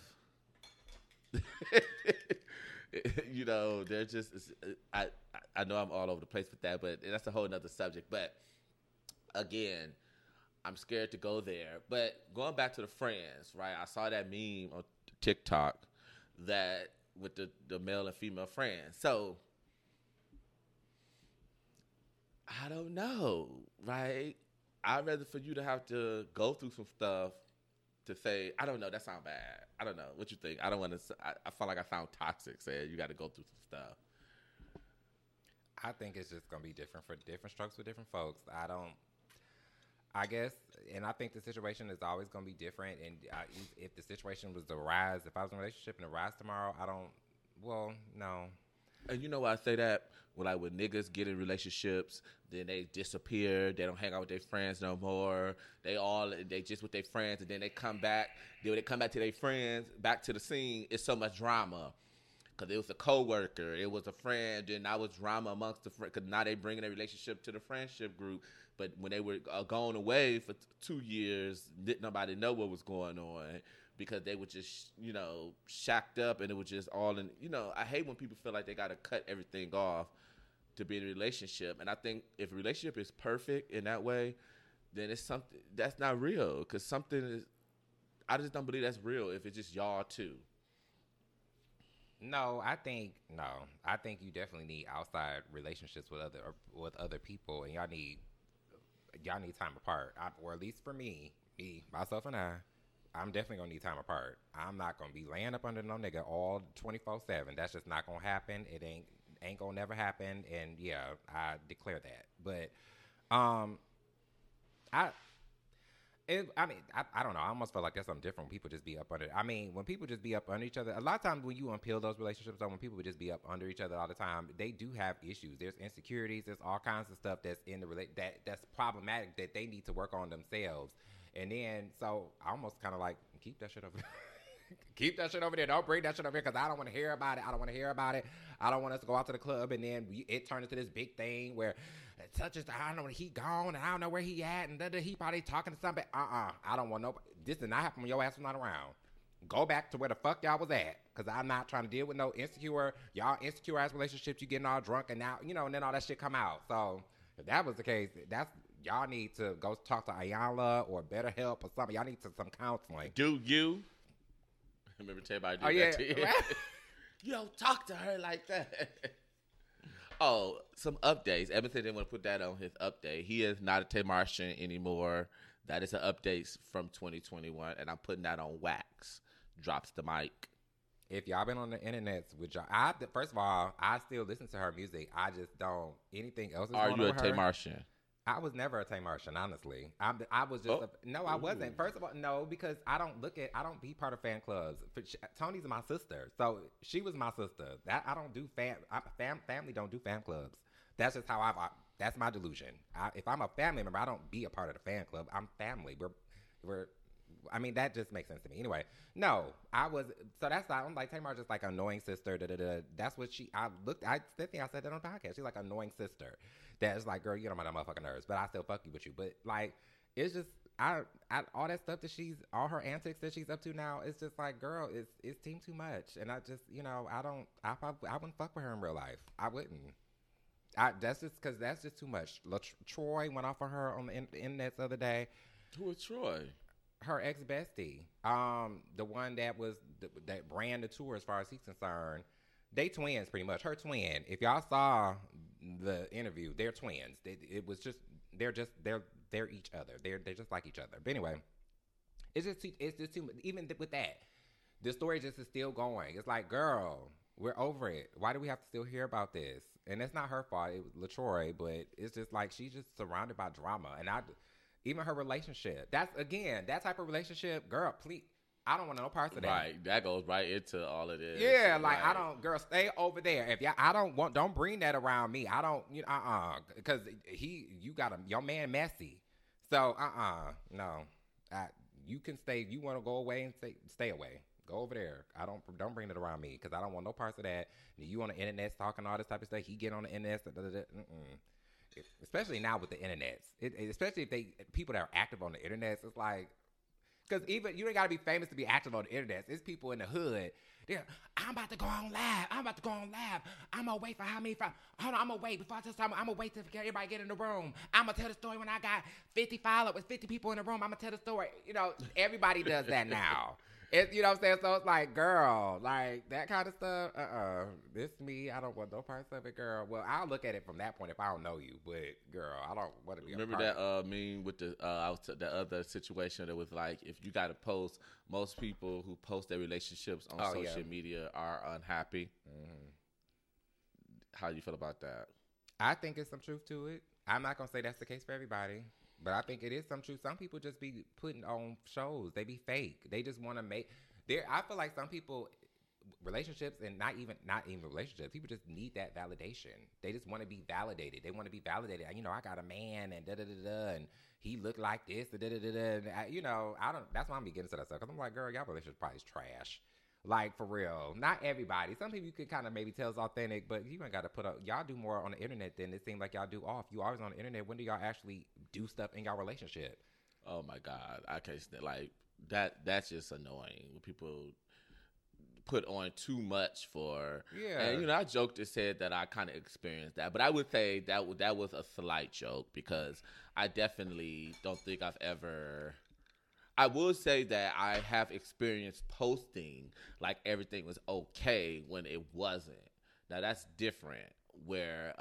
you know, they're just, I know I'm all over the place with that, but that's a whole nother subject. But again, I'm scared to go there. But going back to the friends, right? I saw that meme on TikTok that with the male and female friends. So I don't know, right? I'd rather for you to have to go through some stuff to say, I don't know, that sounds bad. I don't know. What you think? I don't want to, I feel like I sound toxic saying you got to go through some stuff. I think it's just going to be different for different strokes with different folks. I guess, and I think the situation is always going to be different. And if the situation was to rise, if I was in a relationship and it rise tomorrow, no. And you know why I say that? When niggas get in relationships, then they disappear. They don't hang out with their friends no more. They just with their friends, and then they come back. Then when they come back to their friends, back to the scene, it's so much drama. Because it was a coworker, it was a friend, and now was drama amongst the friends. Because now they bringing their relationship to the friendship group. But when they were going away for 2 years, didn't nobody know what was going on. Because they were just, you know, shacked up, and it was just all in, you know, I hate when people feel like they got to cut everything off to be in a relationship. And I think if a relationship is perfect in that way, then it's something that's not real. Because I just don't believe that's real if it's just y'all two. No, I think you definitely need outside relationships with other people, and y'all need time apart. Or at least for me, myself, and I'm definitely gonna need time apart. I'm not gonna be laying up under no nigga all 24/7. That's just not gonna happen. It ain't gonna never happen. And yeah, I declare that. But I don't know. I almost feel like that's something different when people just be up under. I mean, when people just be up under each other, a lot of times when you unpeel those relationships, or when people just be up under each other all the time, they do have issues. There's insecurities. There's all kinds of stuff that's in the that's problematic that they need to work on themselves. And then, so I almost kind of like, keep that shit over there. Keep that shit over there. Don't bring that shit over here because I don't want to hear about it. I don't want to hear about it. I don't want us to go out to the club and then it turns into this big thing where such as I don't know where he gone and I don't know where he at and he probably talking to somebody. I don't want nobody. This did not happen when your ass was not around. Go back to where the fuck y'all was at because I'm not trying to deal with no insecure ass relationships. You getting all drunk and now, you know, and then all that shit come out. So if that was the case, y'all need to go talk to Ayala or BetterHelp or something. Y'all need some counseling. Do you? Remember everybody did that to you? You don't talk to her like that. Oh, some updates. Evan said they want to put that on his update. He is not a Tamartian anymore. That is an update from 2021, and I'm putting that on wax. Drops the mic. If y'all been on the internet with y'all, first of all, I still listen to her music. I just don't. Anything else is Are going you on a with her. Tamartian? I was never a Tamartian, honestly. I was just no, I wasn't. First of all, no, because I don't be part of fan clubs. Tony's my sister, so she was my sister. That I don't do family don't do fan clubs. That's just how that's my delusion. If I'm a family member, I don't be a part of the fan club. I'm family. I mean, that just makes sense to me. Anyway, no, so that's not, I'm like, Tamar just like annoying sister, That's what I said that on the podcast. She's like annoying sister. That's like, girl, you know my motherfucking nerves, but I still fuck you with you. But like, it's just, all that stuff that all her antics that she's up to now, it's just like, girl, it's seemed too much. And I just, you know, I wouldn't fuck with her in real life. I wouldn't. That's just because that's just too much. Troy went off on her on the internet the other day. Who was Troy? Her ex-bestie, the one that ran the tour as far as he's concerned. They twins pretty much. Her twin. If y'all saw the interview, they're twins. They're each other. They're just like each other. But anyway, it's just too much. Even with that, the story just is still going. It's like, girl, we're over it. Why do we have to still hear about this? And it's not her fault. It was LaTroy, but it's just like she's just surrounded by drama. And even her relationship. That's again that type of relationship, girl. Please, I don't want no parts of that. Right, that goes right into all of this. Yeah, like right. I don't, girl, stay over there. If y'all, I don't bring that around me. I don't, because you got your man messy. So, no, you can stay. You want to go away and stay away. Go over there. Don't bring it around me because I don't want no parts of that. You on the internet talking all this type of stuff. He get on the internet, especially now with the internet. Especially if people that are active on the internet, it's like. Because even you ain't got to be famous to be active on the internet. There's people in the hood. I'm about to go on live. I'm going to wait for how many. Hold on, I'm going to wait. Before I tell someone, I'm going to wait till everybody get in the room. I'm going to tell the story when I got 50 followers, 50 people in the room. I'm going to tell the story. Everybody does that now. You know what I'm saying? So it's like, girl, like that kind of stuff. This me. I don't want no parts of it, girl. Well, I'll look at it from that point if I don't know you. But girl, I don't want to be. Remember that meme with the the other situation that was like, if you got to post, most people who post their relationships on social media are unhappy. Mm-hmm. How do you feel about that? I think there's some truth to it. I'm not gonna say that's the case for everybody. But I think it is some truth. Some people just be putting on shows. They be fake. They just want to make. I feel like some people, relationships and not even relationships. People just need that validation. They just want to be validated. They want to be validated. I got a man and and he looked like this. And I don't. That's why I'm beginning to that stuff because I'm like, girl, y'all relationship probably is trash. Like, for real. Not everybody. Some people you could kind of maybe tell is authentic, but you ain't got to put up. Y'all do more on the internet than it seems like y'all do off. You always on the internet. When do y'all actually do stuff in y'all relationship? Oh, my God. I can't stand, like, that's just annoying. When people put on too much for. Yeah. And, I joked and said that I kind of experienced that. But I would say that was a slight joke because I definitely don't think I've ever. I will say that I have experienced posting like everything was okay when it wasn't. Now that's different. Where,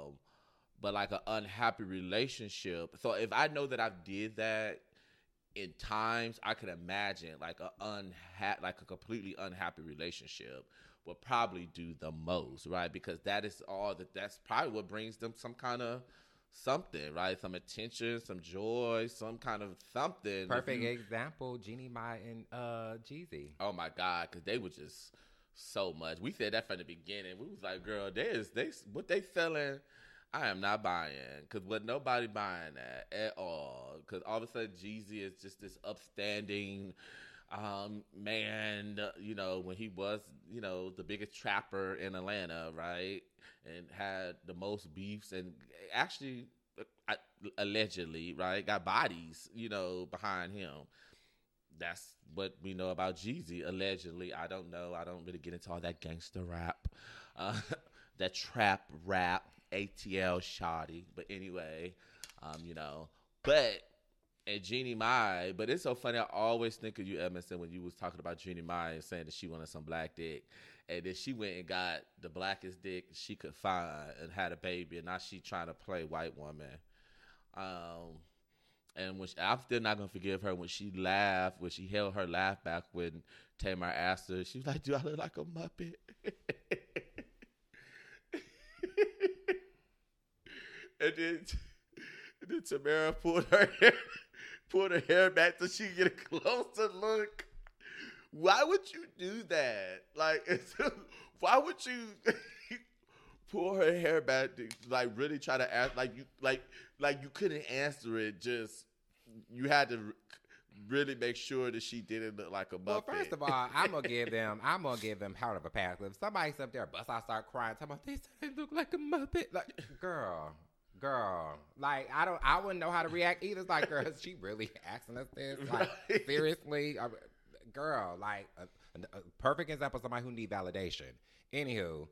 but like an unhappy relationship. So if I know that I did that in times, I could imagine like a completely unhappy relationship would probably do the most, right? Because that's probably what brings them some kind of. Something, right? Some attention, some joy, some kind of something. Perfect example, Jeannie Mai and Jeezy. Oh my God, because they were just so much. We said that from the beginning. We was like, girl, what they selling, I am not buying. Because what nobody buying that at all. Because all of a sudden Jeezy is just this upstanding man, when he was, the biggest trapper in Atlanta, right? And had the most beefs and actually, allegedly, right, got bodies, behind him. That's what we know about Jeezy, allegedly. I don't know. I don't really get into all that gangster rap, that trap rap, ATL shoddy. But anyway, and Jeannie Mai, but it's so funny. I always think of you, Edmondson, when you was talking about Jeannie Mai and saying that she wanted some black dick. And then she went and got the blackest dick she could find and had a baby. And now she trying to play white woman. And I'm still not going to forgive her when she laughed, when she held her laugh back when Tamar asked her. She was like, do I look like a Muppet? and then Tamara pulled her hair back so she could get a closer look. Why would you do that? Like, why would you pull her hair back to, like, really try to ask, like you couldn't answer it, just, you had to really make sure that she didn't look like a Muppet. Well, first of all, I'm gonna give them part of a pass. If somebody's up there, I start crying, talking about, they said they look like a Muppet. Like, girl, like, I wouldn't know how to react either. It's like, girl, is she really asking us this? Like, right. Seriously? Girl, like a perfect example of somebody who need validation. Anywho,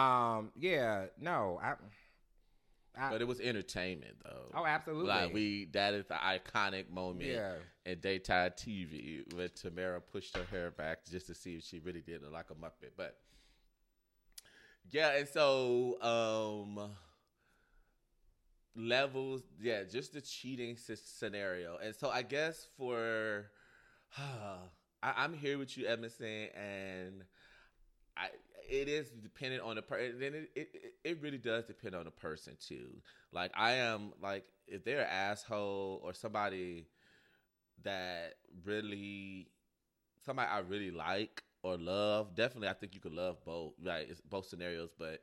but it was entertainment though. Oh, absolutely. Like that is the iconic moment in daytime TV when Tamara pushed her hair back just to see if she really did look like a Muppet. But yeah, and so levels, just the cheating scenario. And so I guess for I'm here with you, Edmondson, and it is dependent on the person. Then it really does depend on the person too. Like, I am, like, if they're an asshole or somebody that really somebody I really like or love, definitely I think you could love both. Right, it's both scenarios, but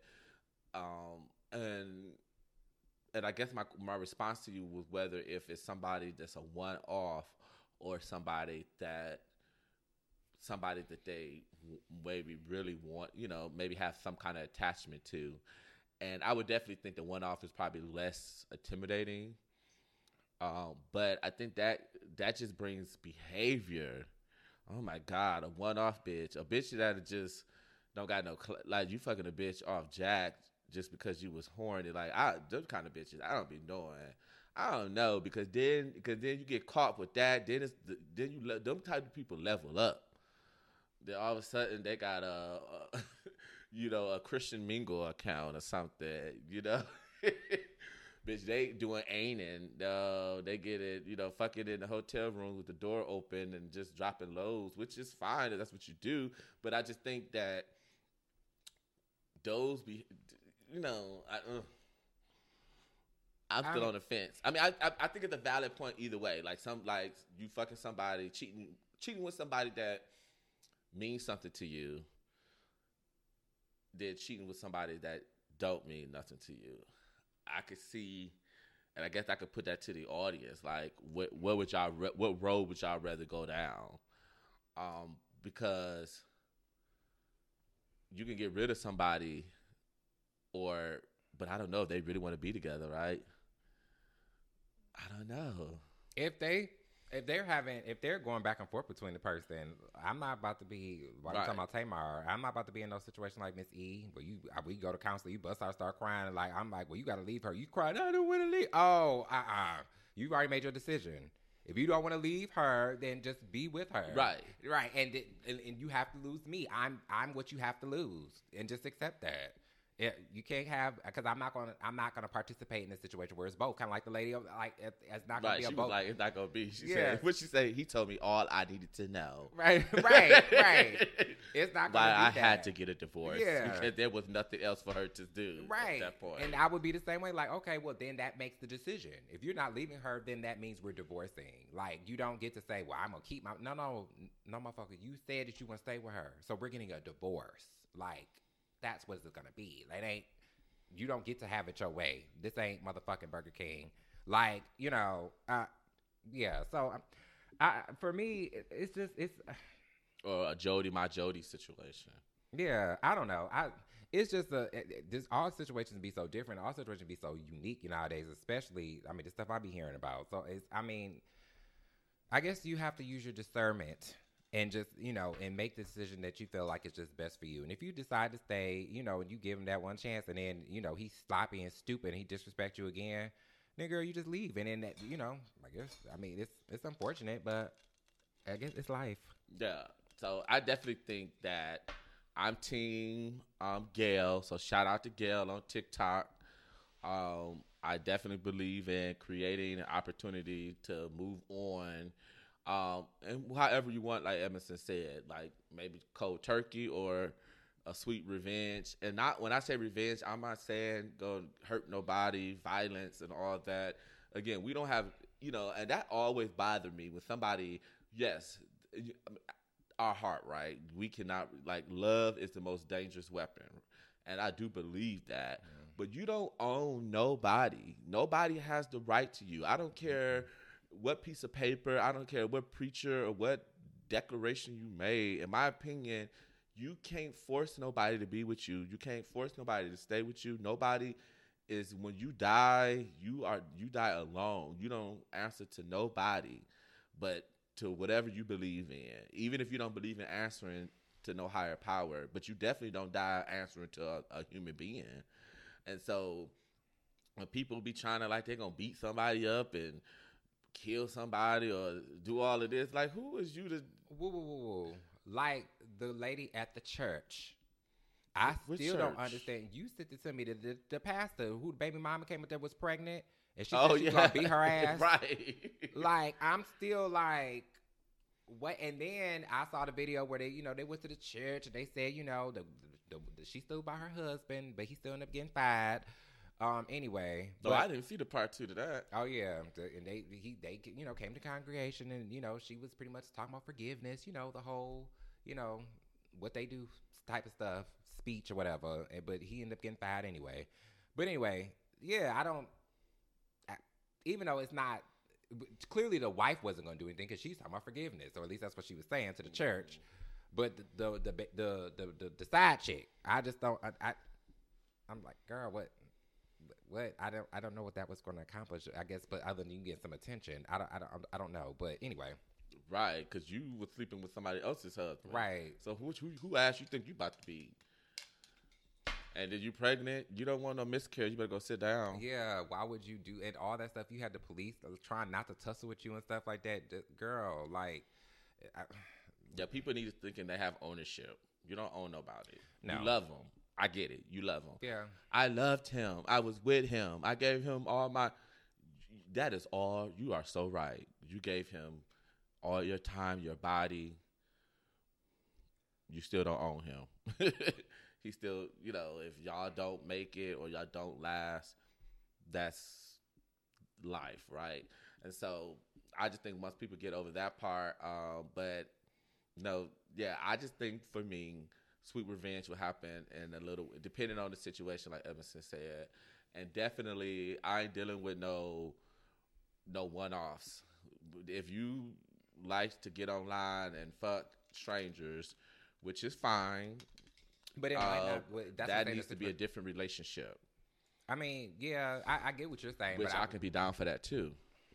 and I guess my response to you was whether if it's somebody that's a one off or somebody that they maybe really want, maybe have some kind of attachment to. And I would definitely think the one off is probably less intimidating. But I think that just brings behavior. Oh my God, a one off bitch, a bitch that just don't got no like you fucking a bitch off jack just because you was horny. Like those kind of bitches I don't be doing. I don't know because then you get caught with that. Then them type of people level up. Then all of a sudden they got a Christian Mingle account or something. Bitch, they doing aining. They get it, fucking in the hotel room with the door open and just dropping loads, which is fine if that's what you do. But I just think that those I'm still on the fence. I mean, I think it's a valid point either way. Like you fucking somebody, cheating with somebody that means something to you, than cheating with somebody that don't mean nothing to you. I could see, and I guess I could put that to the audience. Like, what road would y'all rather go down? Because you can get rid of somebody, but I don't know if they really want to be together, right? I don't know. If they're going back and forth between the person, I'm not about to be. While you're talking about Tamar, I'm not about to be in no situation like Miss E, where we go to counseling, you bust out, start crying, and I'm like, well, you got to leave her. You crying, I don't want to leave. Oh, you've already made your decision. If you don't want to leave her, then just be with her. Right. And you have to lose me. I'm what you have to lose, and just accept that. You can't have, because I'm not gonna participate in a situation where it's both. Kind of like the lady, it's not gonna be a both. She was like, it's not gonna be. She said, what she say? He told me all I needed to know. Right. It's not gonna be I that. had to get a divorce because there was nothing else for her to do at that point. And I would be the same way. Like, okay, well then that makes the decision. If you're not leaving her, then that means we're divorcing. Like, you don't get to say, well, I'm gonna keep my no, motherfucker. You said that you want to stay with her, so we're getting a divorce. Like. That's what it's gonna be. Like, you don't get to have it your way. This ain't motherfucking Burger King. Like, yeah. So, for me, it's or a Jody, my Jody situation. Yeah, I don't know. It's just all situations be so different. All situations be so unique nowadays, especially. I mean, the stuff I be hearing about. So I guess you have to use your discernment. And just, and make the decision that you feel like is just best for you. And if you decide to stay, and you give him that one chance and then, he's sloppy and stupid and he disrespects you again, then girl, you just leave. And then that, I guess, it's unfortunate, but I guess it's life. Yeah. So I definitely think that I'm team Gail. So shout out to Gail on TikTok. I definitely believe in creating an opportunity to move on. And however you want, like Emerson said, like maybe cold turkey or a sweet revenge. And not when I say revenge, I'm not saying go hurt nobody, violence and all that. Again, we don't have, and that always bothered me with somebody. Yes, our heart, right? We cannot, like, love is the most dangerous weapon. And I do believe that. But you don't own nobody. Nobody has the right to you. I don't care what piece of paper, I don't care what preacher or what declaration you made. In my opinion, you can't force nobody to be with you. You can't force nobody to stay with you. Nobody is, when you die, you die alone. You don't answer to nobody, but to whatever you believe in. Even if you don't believe in answering to no higher power, but you definitely don't die answering to a human being. And so when people be trying to, like, they're going to beat somebody up and kill somebody or do all of this, like, who is you to... Whoa. Like the lady at the church. Which still don't understand. You said to me that the pastor who the baby mama came up there was pregnant and she said she was going to beat her ass. Right. Like, I'm still like, what? And then I saw the video where they, they went to the church and they said, she stood by her husband, but he still ended up getting fired. Anyway, No, I didn't see the part 2 to that. Oh yeah, and they came to congregation, and she was pretty much talking about forgiveness, the whole what they do type of stuff, speech or whatever. But he ended up getting fired anyway. But anyway, yeah, even though it's not clearly the wife wasn't going to do anything because she's talking about forgiveness, or at least that's what she was saying to the church. But the side chick, I just don't. I'm like, girl, what? I don't know what that was going to accomplish. I guess, but other than you get some attention, I don't know. But anyway, right? Because you were sleeping with somebody else's husband, right? So who asked you think you about to be? And then you pregnant? You don't want no miscarriage. You better go sit down. Yeah. Why would you do and all that stuff? You had the police trying not to tussle with you and stuff like that. Girl, like, yeah. People need to thinking they have ownership. You don't own nobody. No. You love them. I get it. You love him. Yeah. I loved him. I was with him. I gave him all my. That is all. You are so right. You gave him all your time, your body. You still don't own him. He still, if y'all don't make it or y'all don't last, that's life, right? And so I just think once people get over that part, but no, yeah, I just think for me, sweet revenge will happen and a little, depending on the situation, like Emerson said. And definitely, I ain't dealing with no one-offs. If you like to get online and fuck strangers, which is fine, but it might not. That needs to be a different relationship. I mean, yeah, I get what you're saying. Which but I can be down for that too.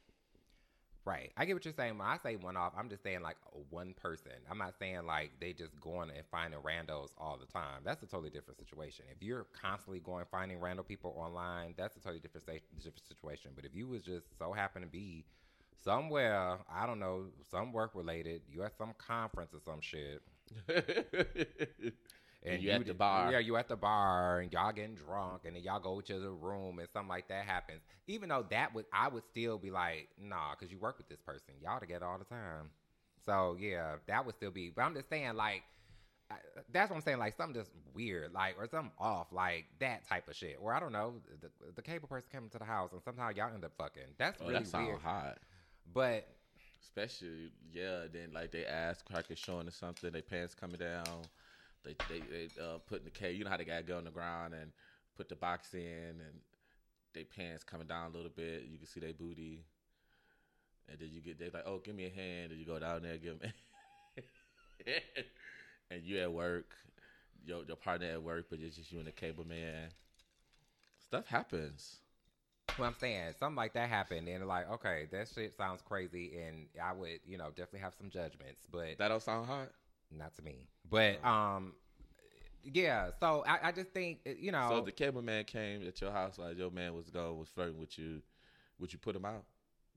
Right. I get what you're saying. When I say one off, I'm just saying like one person. I'm not saying like they just going and finding randos all the time. That's a totally different situation. If you're constantly going finding random people online, that's a totally different situation. But if you was just so happen to be somewhere, I don't know, some work related, you at some conference or some shit. And you at the bar. Yeah, you at the bar and y'all getting drunk and then y'all go to the room and something like that happens. Even though I would still be like, nah, because you work with this person. Y'all together all the time. So, yeah, that would still be. But I'm just saying, like, that's what I'm saying, like, something just weird, like, or something off, like, that type of shit. Or, I don't know, the cable person came to the house and somehow y'all end up fucking. That's really that weird. Hot. But. Especially, yeah, then, like, they ass crack is showing or something, their pants coming down. They put in the cage. You know how they got to go on the ground and put the box in, and they pants coming down a little bit. You can see their booty, and then they like, oh, give me a hand, and you go down there, give them, and you at work, your partner at work, but it's just you and the cable man. Stuff happens. Well, I'm saying something like that happened, and like, okay, that shit sounds crazy, and I would, definitely have some judgments, but that don't sound hot. Not to me, but yeah. So I just think So if the cable man came at your house while your man was flirting with you, would you put him out?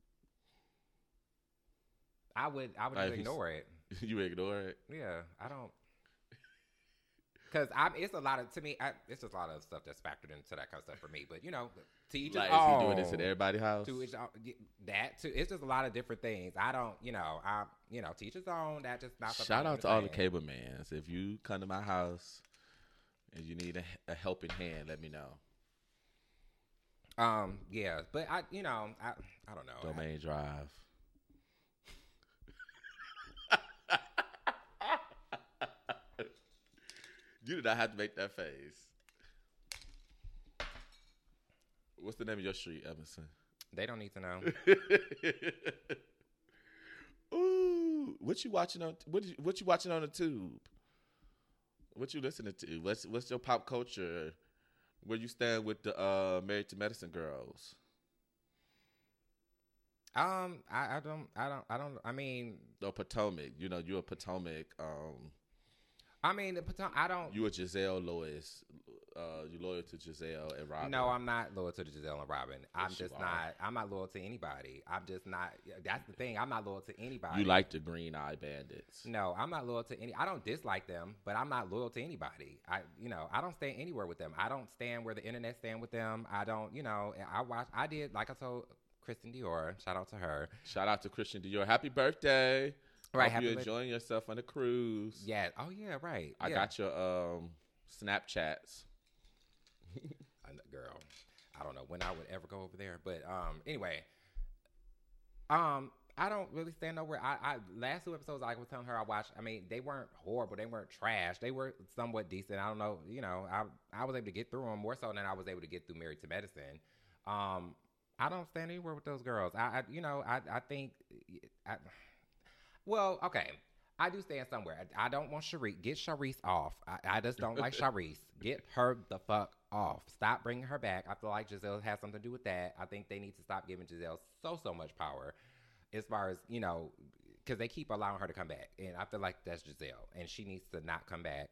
I would ignore it. You ignore it? Yeah, I don't. Because it's a lot of it's just a lot of stuff that's factored into that kind of stuff for me. But to each his own. Is he doing this at everybody's house? To each that too. It's just a lot of different things. I don't. To each his own. That just not. Shout out to all the cable mans. If you come to my house and you need a helping hand, let me know. Yeah, but I don't know. Domain Drive. You did not have to make that face. What's the name of your street, Emerson? They don't need to know. Ooh, what you watching on? What you watching on the tube? What you listening to? What's your pop culture? Where you stand with the Married to Medicine girls? I don't. I mean, the Potomac. You're a Potomac. I mean, the Potomac. I don't. You a Giselle Lois. You loyal to Giselle and Robin? No, I'm not loyal to Giselle and Robin. I'm just not. I'm not loyal to anybody. I'm just not. That's the thing. I'm not loyal to anybody. You like the Green Eye Bandits? No, I'm not loyal to any. I don't dislike them, but I'm not loyal to anybody. I don't stand anywhere with them. I don't stand where the internet stand with them. I don't. I did, like I told Kristen Dior. Shout out to her. Shout out to Kristen Dior. Happy birthday. Right, hope you're enjoying yourself on the cruise. Yeah. Oh yeah. Right. I got your Snapchats. Girl, I don't know when I would ever go over there, but anyway, I don't really stand nowhere. I last 2 episodes I was telling her I watched. I mean, they weren't horrible. They weren't trash. They were somewhat decent. I don't know. I was able to get through them more so than I was able to get through Married to Medicine. I don't stand anywhere with those girls. I think. Well, okay. I do stand somewhere. I don't want Charisse. Get Charisse off. I just don't like Charisse. Get her the fuck off. Stop bringing her back. I feel like Giselle has something to do with that. I think they need to stop giving Giselle so much power as far as, because they keep allowing her to come back. And I feel like that's Giselle. And she needs to not come back.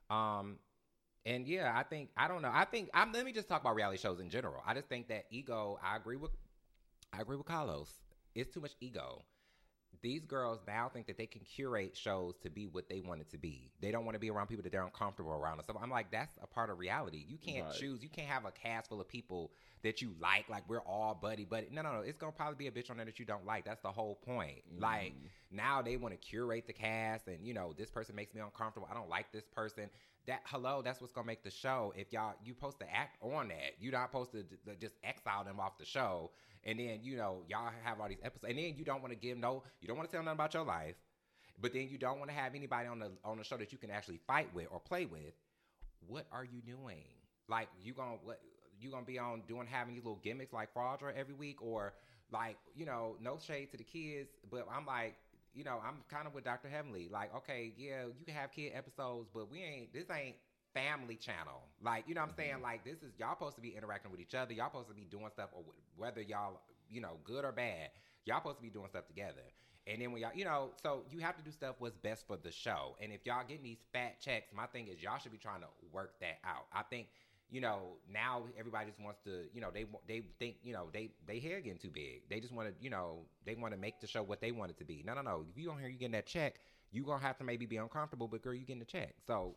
And yeah, let me just talk about reality shows in general. I just think that ego, I agree with Carlos. It's too much ego. These girls now think that they can curate shows to be what they want it to be. They don't want to be around people that they're uncomfortable around. So I'm like, that's a part of reality. You can't choose. You can't have a cast full of people that you like we're all buddy. No. It's going to probably be a bitch on there that you don't like. That's the whole point. Like, now they want to curate the cast and, this person makes me uncomfortable. I don't like this person. That's what's going to make the show. If you supposed to act on that. You're not supposed to just exile them off the show. And then, y'all have all these episodes. And then you don't want to you don't want to tell nothing about your life. But then you don't want to have anybody on the show that you can actually fight with or play with. What are you doing? Like, you gonna be on having these little gimmicks like Fraudra every week? Or like, no shade to the kids. But I'm like, I'm kind of with Dr. Heavenly. Like, okay, yeah, you can have kid episodes, but this ain't Family Channel. Like, you know what I'm saying? Like, this is, y'all supposed to be interacting with each other. Y'all supposed to be doing stuff, or whether y'all, good or bad, y'all supposed to be doing stuff together. And then when y'all, so you have to do stuff what's best for the show. And if y'all getting these fat checks, my thing is y'all should be trying to work that out. I think, now everybody just wants to, they think, they hair getting too big. They just want to, they want to make the show what they want it to be. No. If you on here, you getting that check, you going to have to maybe be uncomfortable, but girl, you getting the check. So,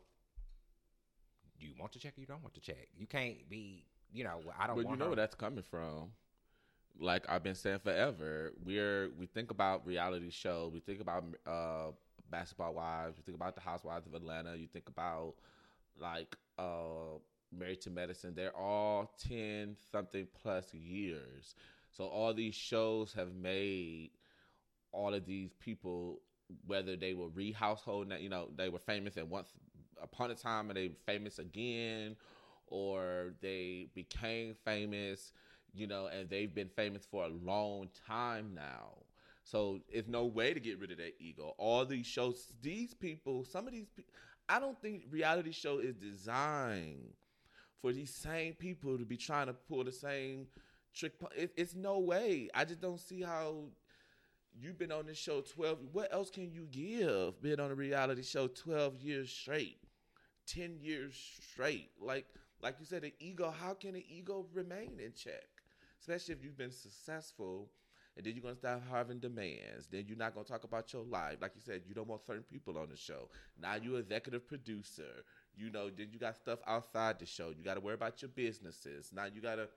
do you want to check or you don't want to check? You can't be, I don't want you know where that's coming from. Like I've been saying forever, we think about reality shows, we think about Basketball Wives, we think about the Housewives of Atlanta, you think about like Married to Medicine. They're all 10-something plus years. So all these shows have made all of these people, whether they were household, they were famous at once upon a time and they famous again, or they became famous, and they've been famous for a long time now. So it's no way to get rid of that ego. All these shows, some of these people, I don't think reality show is designed for these same people to be trying to pull the same trick. It's no way. I just don't see how. You've been on this show 12. What else can you give? Being on a reality show 12 years straight, 10 years straight. Like you said, the ego. How can the ego remain in check? Especially if you've been successful, and then you're gonna start having demands. Then you're not gonna talk about your life. Like you said, you don't want certain people on the show. Now you're executive producer. Then you got stuff outside the show. You got to worry about your businesses. Now you gotta.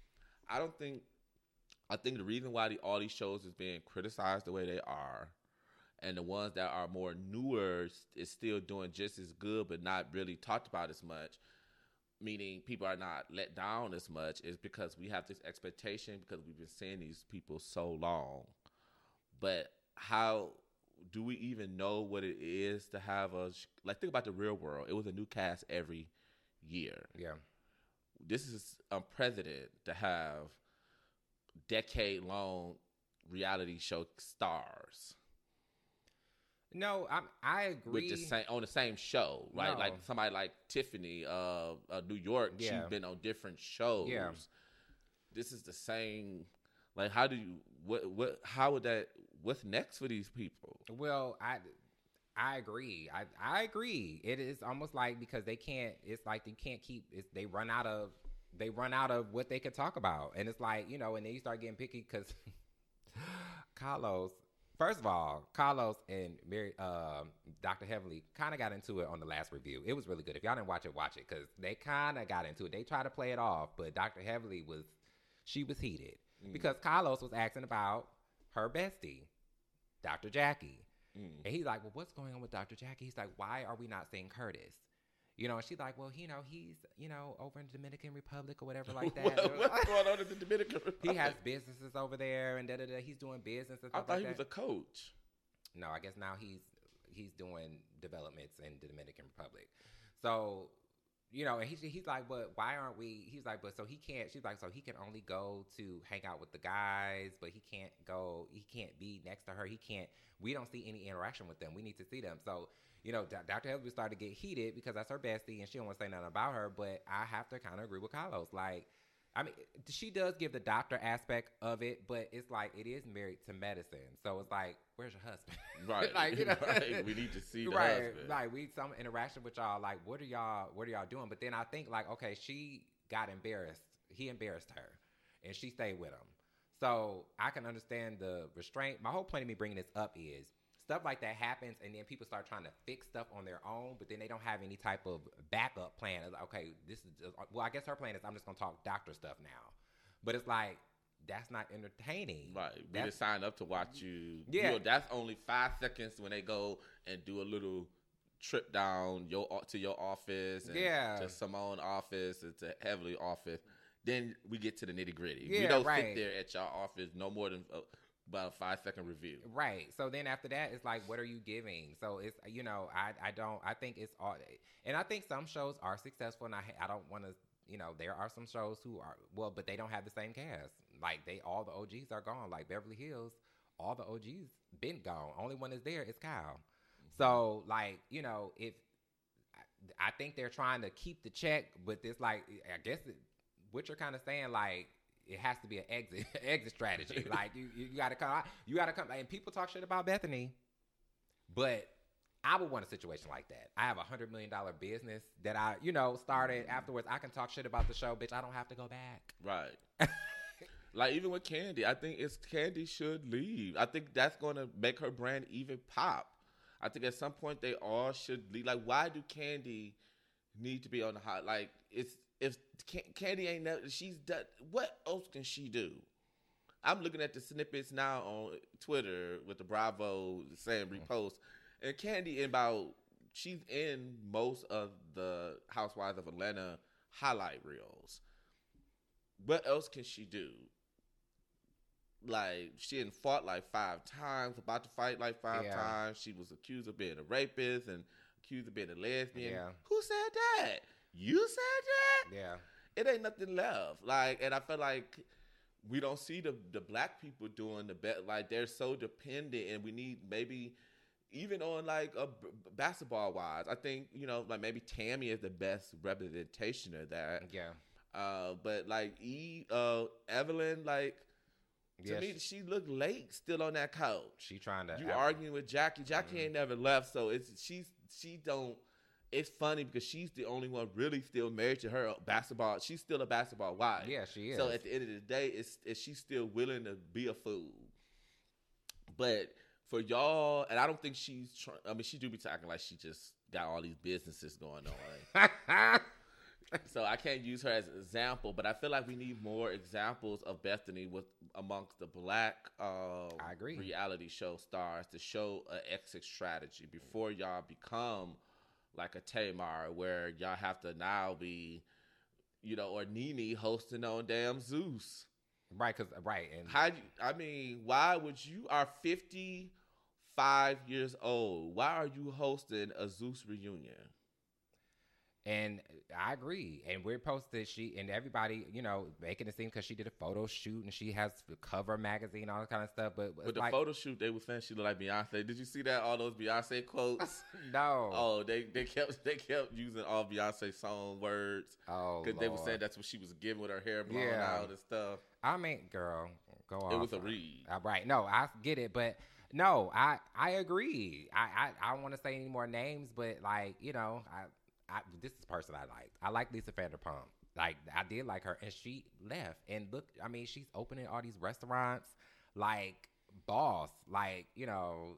I think the reason why all these shows is being criticized the way they are, and the ones that are more newer is still doing just as good but not really talked about as much, meaning people are not let down as much, is because we have this expectation because we've been seeing these people so long. But how do we even know what it is to have think about The Real World. It was a new cast every year. Yeah. This is unprecedented to have decade-long reality show stars. No, I agree. With on the same show, right? No. Like somebody like Tiffany, New York. Yeah. She's been on different shows. Yeah. This is the same. Like, how do you? What's next for these people? Well, I agree. I agree. It is almost like because they can't. It's like they can't keep. They run out of what they could talk about, and it's like and then you start getting picky because Carlos. First of all, Carlos and Dr. Heavenly kind of got into it on the last review. It was really good. If y'all didn't watch it because they kind of got into it. They tried to play it off, but Dr. Heavenly was heated because Carlos was asking about her bestie, Dr. Jackie. And he's like, well, what's going on with Dr. Jackie? He's like, why are we not seeing Curtis? You know, and she's like, well, you know, he's, you know, over in the Dominican Republic or whatever like that. What's going on in the Dominican Republic? He has businesses over there and he's doing business and stuff I thought he was a coach. No, I guess now he's doing developments in the Dominican Republic. So, you know, and he's like, but why aren't we? He's like, but so he can't. She's like, so he can only go to hang out with the guys, but he can't be next to her. We don't see any interaction with them. We need to see them. So, you know, Dr. Helby started to get heated because that's her bestie and she don't want to say nothing about her. But I have to kind of agree with Carlos. Like, I mean, she does give the doctor aspect of it, but it's like it is married to medicine. So it's like, where's your husband? Right. Like, you know, right. We need to see the husband. Like, we some interaction with y'all. Like, what are y'all doing? But then I think like, okay, she got embarrassed. He embarrassed her, and she stayed with him. So I can understand the restraint. My whole point of me bringing this up is stuff like that happens, and then people start trying to fix stuff on their own, but then they don't have any type of backup plan. It's like, okay, this is just, well, I guess her plan is I'm just gonna talk doctor stuff now, but it's like that's not entertaining. Right, we just sign up to watch you. Yeah, you know, that's only 5 seconds when they go and do a little trip down to your office, and to Simone office, and to Heavenly office. Then we get to the nitty gritty. Yeah, we don't sit there at your office no more than about a 5-second review. Right. So then after that, it's like, what are you giving? So it's, you know, I think it's all, and I think some shows are successful, and I don't want to, you know, there are some shows who are, well, but they don't have the same cast. Like all the OGs are gone. Like Beverly Hills, all the OGs been gone. Only one is there is Kyle. Mm-hmm. So like, you know, I think they're trying to keep the check, but it's like, I guess what you're kind of saying, like, it has to be an exit strategy. Like you gotta come, and people talk shit about Bethany, but I would want a situation like that. I have $100 million business that I, you know, started afterwards. I can talk shit about the show, bitch. I don't have to go back. Right. Like even with Kandi, I think Kandi should leave. I think that's going to make her brand even pop. I think at some point they all should leave. Like, why do Kandi need to be on the hot? Like, if Kandi ain't never, she's done, what else can she do? I'm looking at the snippets now on Twitter with the Bravo saying repost, and Kandi she's in most of the Housewives of Atlanta highlight reels. What else can she do? Like, she had fought like 5 times, about to fight like 5 times. She was accused of being a rapist and accused of being a lesbian. Yeah. Who said that? You said that? Yeah. It ain't nothing left. Like, and I feel like we don't see the black people doing the best. Like, they're so dependent, and we need maybe even on like a basketball wise. I think, you know, like maybe Tammy is the best representation of that. Yeah. But like Evelyn, like, to me, she looked late still on that couch. She trying to. You arguing with Jackie. Jackie ain't never left, so she don't. It's funny because she's the only one really still married to her basketball. She's still a basketball wife. Yeah, she is. So at the end of the day, is she's still willing to be a fool. But for y'all, and I don't think she's trying. I mean, she do be talking like she just got all these businesses going on. So I can't use her as an example, but I feel like we need more examples of Bethany amongst the black I agree. reality show stars to show an exit strategy before y'all become like a Tamar, where y'all have to now be, you know, or Nene hosting on damn Zeus. Right, And why would you are 55 years old? Why are you hosting a Zeus reunion? And I agree. And we're posted, and everybody, you know, making it seem because she did a photo shoot and she has the cover magazine, all that kind of stuff. But the photo shoot, they were saying she looked like Beyonce. Did you see that? All those Beyonce quotes? No. Oh, they kept using all Beyonce song words. Oh, because they were saying that's what she was giving with her hair blown out and stuff. I mean, girl, go off. It was a read. Right. No, I get it, but no, I agree. I don't want to say any more names, but like, you know, this is the person I like. I like Lisa Vanderpump. Like, I did like her, and she left. And look, I mean, she's opening all these restaurants, like, boss. Like, you know,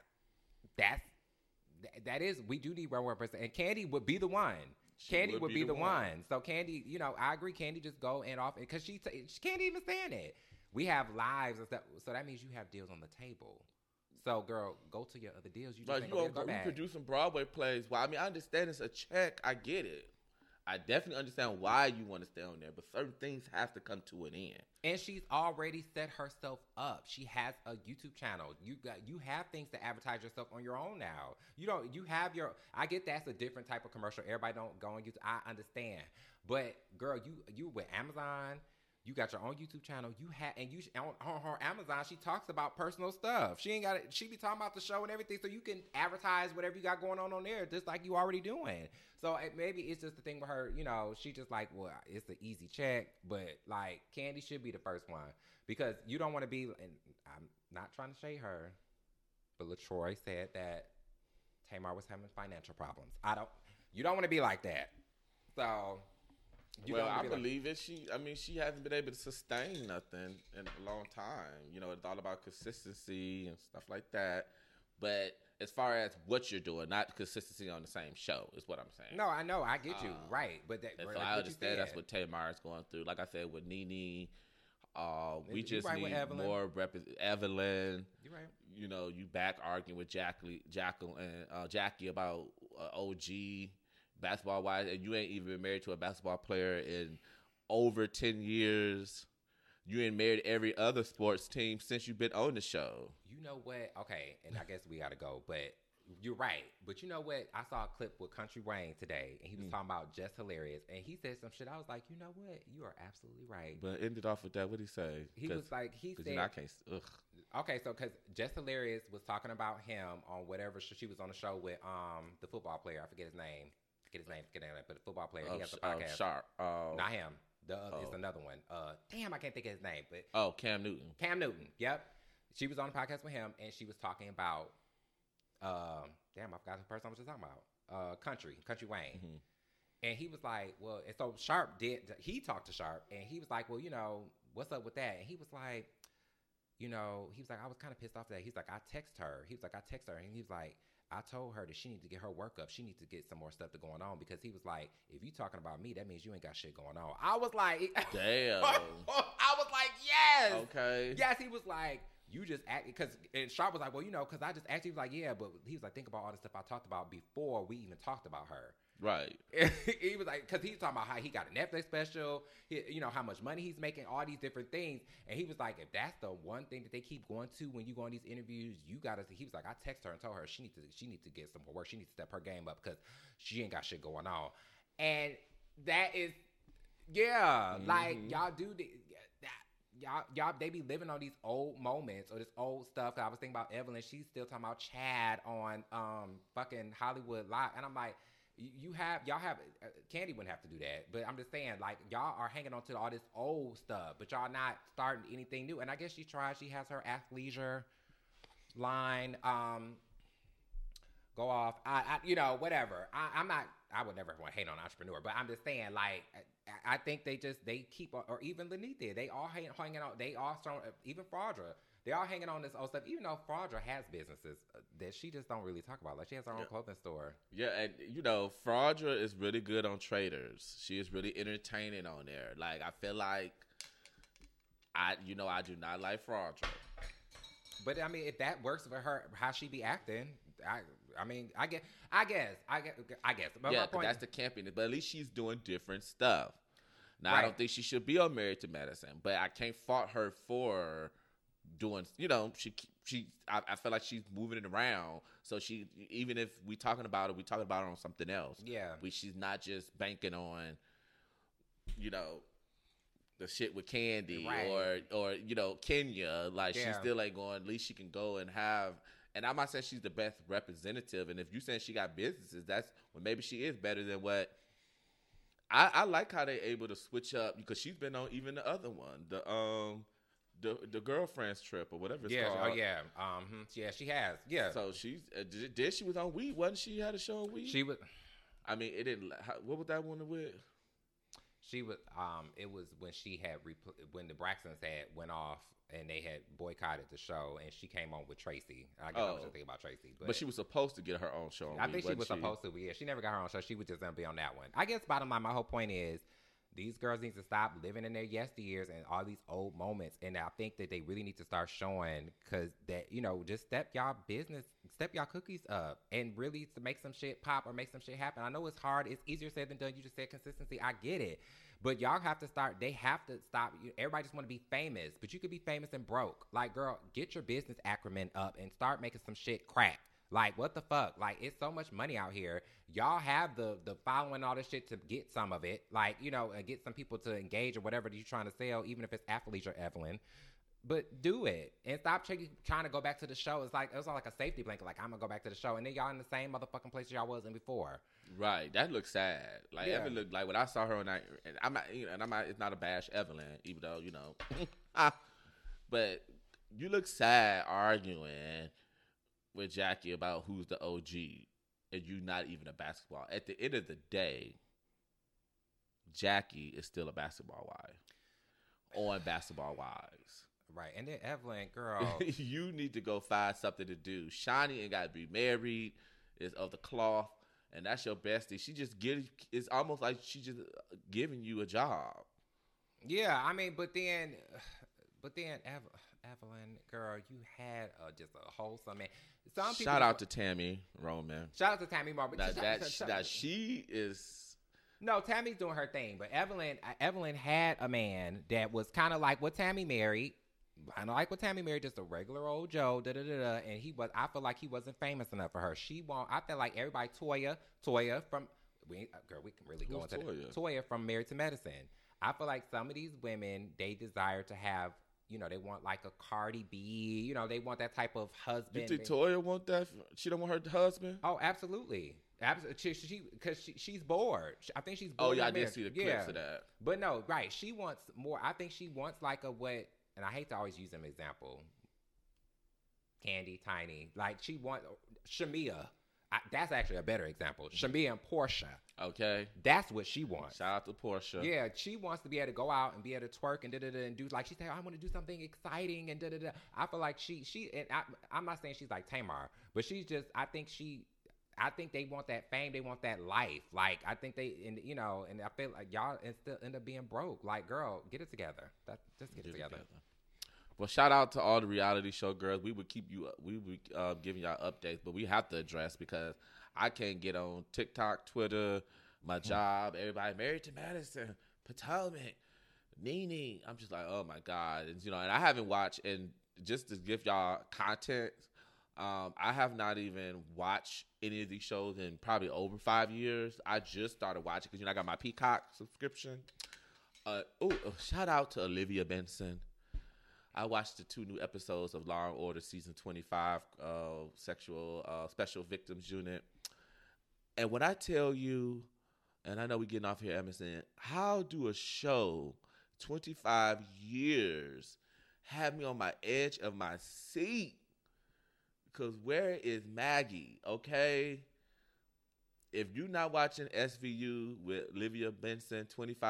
that is, we do need one more person. And Kandi would be the one. Kandi would be the one. So Kandi, you know, I agree. Kandi just go and off, because she can't even stand it. We have lives and stuff, so that means you have deals on the table. So, girl, go to your other deals. You just Like ain't you gonna on go back. producing Broadway plays. Well, I mean, I understand it's a check. I get it. I definitely understand why you want to stay on there, but certain things have to come to an end. And she's already set herself up. She has a YouTube channel. You have things to advertise yourself on your own now. You have your. I get that's a different type of commercial. Everybody don't go on YouTube. I understand, but girl, you with Amazon. You got your own YouTube channel. You have, and you on her Amazon, she talks about personal stuff. She ain't got it. She be talking about the show and everything, so you can advertise whatever you got going on there, just like you already doing. So maybe it's just the thing with her. She just like, well, it's an easy check, but like Kandi should be the first one because you don't want to be. And I'm not trying to shade her, but LaTroy said that Tamar was having financial problems. You don't want to be like that. So. I believe it. She hasn't been able to sustain nothing in a long time. It's all about consistency and stuff like that. But as far as what you're doing, not consistency on the same show is what I'm saying. No, I know. I get you. Right. But I understand that's what Tamar is going through. Like I said, with Nene, we just need more Evelyn. You're right. You back arguing with Jackie about OG. Basketball wise, and you ain't even been married to a basketball player in over 10 years. You ain't married every other sports team since you've been on the show. You know what? Okay, and I guess we gotta go, but you're right. But you know what? I saw a clip with Country Wayne today, and he was talking about Just Hilarious, and he said some shit. I was like, you know what? You are absolutely right. But ended off with that. What did he say? He was like, he said, I can't. Ugh. Okay, so because Just Hilarious was talking about him on whatever she was on the show with the football player. I forget his name. But the football player, he has a podcast. Sharp. Not him. It's another one. Damn, I can't think of his name. But Cam Newton. Cam Newton. Yep. She was on the podcast with him, and she was talking about. Damn, I forgot the person I was just talking about. Country Wayne. Mm-hmm. And he was like, well, and so Sharp he talked to Sharp, and he was like, well, what's up with that? And he was like, I was kind of pissed off that. He's like, I text her. He was like, and he was like, I told her that she needs to get her work up. She needs to get some more stuff going on because he was like, if you talking about me, that means you ain't got shit going on. I was like, damn. I was like, yes. Okay. Yes, he was like, you just act because and Sharp was like, well, because I just actually was like, yeah, but he was like, think about all the stuff I talked about before we even talked about her. Right. He was like, because he was talking about how he got a Netflix special, how much money he's making, all these different things. And he was like, if that's the one thing that they keep going to when you go on these interviews, you gotta. He was like, I text her and told her she needs to get some more work. She needs to step her game up because she ain't got shit going on. And that is, like y'all do. Y'all, they be living on these old moments or this old stuff. I was thinking about Evelyn. She's still talking about Chad on fucking Hollywood Live, and I'm like. Y'all have Kandi wouldn't have to do that, but I'm just saying, like, y'all are hanging on to all this old stuff, but y'all not starting anything new. And I guess she tried. She has her athleisure line. Go off. Whatever. I would never want to hate on an entrepreneur, but I'm just saying, like, I think they keep, or even Lenita, they all hanging out. They all strong. Even Fraudra. They all hanging on this old stuff, even though Fraudra has businesses that she just don't really talk about. Like, she has her own clothing store. Yeah, and, Fraudra is really good on Traders. She is really entertaining on there. Like, I feel like, I do not like Fraudra. But, I mean, if that works for her, how she be acting, I guess. But yeah, that's the campiness. But at least she's doing different stuff. Now, right. I don't think she should be on Married to Medicine, but I can't fault her for... doing, I feel like she's moving it around. So she, even if we talking about it on something else. Yeah. She's not just banking on, the shit with Kandi right. or Kenya. Like she still ain't going. At least she can go and have. And I'm not saying she's the best representative. And if you saying she got businesses, that's well, maybe she is better than what. I like how they able to switch up because she's been on even the other one, the girlfriend's trip or whatever it's called. Yeah, she has. Yeah. So she was on Weed, wasn't she? Had a show on Weed. She was. I mean, it didn't. What was that one with? She was. It was when she had when the Braxtons had went off and they had boycotted the show, and she came on with Tracy. I guess I was just thinking about Tracy, but she was supposed to get her own show. I think she was supposed to. Yeah, she never got her own show. She was just gonna be on that one. I guess bottom line, my whole point is. These girls need to stop living in their yesteryears and all these old moments. And I think that they really need to start showing, because that, just step y'all cookies up and really to make some shit pop or make some shit happen. I know it's hard. It's easier said than done. You just said consistency. I get it. But y'all have to start. They have to stop. Everybody just want to be famous. But you could be famous and broke. Like, girl, get your business acumen up and start making some shit crack. Like, what the fuck? Like, it's so much money out here. Y'all have the following, all this shit to get some of it. Like, and get some people to engage or whatever that you're trying to sell, even if it's athleisure, Evelyn. But do it. And stop trying to go back to the show. It was all like a safety blanket. Like, I'm going to go back to the show. And then y'all in the same motherfucking place y'all was in before. Right. That looks sad. Like, yeah. Evelyn looked like when I saw her on that, and I'm not, it's not a bash Evelyn, even though, but you look sad arguing with Jackie about who's the OG, and you not even a basketball. At the end of the day, Jackie is still a basketball wife on Basketball Wives. Right, and then Evelyn, girl, you need to go find something to do. Shani ain't got to be married. Is of the cloth, and that's your bestie. She just it's almost like she just giving you a job. Yeah, I mean, but then Evelyn, girl, you had just a wholesome man. Shout out to Tammy Roman. Shout out to Tammy Roman. She is. No, Tammy's doing her thing, but Evelyn had a man that was kind of like what Tammy married. I don't like what Tammy married, just a regular old Joe, and I feel like he wasn't famous enough for her. I feel like everybody, Toya from, we can really go into that. Toya from Married to Medicine. I feel like some of these women, they desire to have, they want like a Cardi B, they want that type of husband. You think Toya want that? She don't want her husband? Oh, absolutely. Because she's bored. I think she's bored. Oh, yeah, I did see the clips of that. But no, right. She wants more. I think she wants like and I hate to always use them example. Candy, Tiny. Like she wants Shamia. That's actually a better example. Shamia and Portia. Okay. That's what she wants. Shout out to Portia. Yeah, she wants to be able to go out and be able to twerk and and do like she said, I want to do something exciting and I feel like she and I'm not saying she's like Tamar, but she's just I think they want that fame, they want that life. Like I think and I feel like y'all still end up being broke. Like, girl, get it together. Just get it together. Well, shout out to all the reality show girls. We would keep you. We would giving y'all updates, but we have to address because I can't get on TikTok, Twitter, my job, everybody Married to Madison, Potomac, Nene. I'm just like, oh my God, and I haven't watched. And just to give y'all content, I have not even watched any of these shows in probably over 5 years. I just started watching because I got my Peacock subscription. Shout out to Olivia Benson. I watched the 2 new episodes of Law & Order Season 25, Sexual Special Victims Unit. And when I tell you, and I know we're getting off here, Emerson, how do a show 25 years have me on my edge of my seat? Because where is Maggie, okay? If you're not watching SVU with Olivia Benson,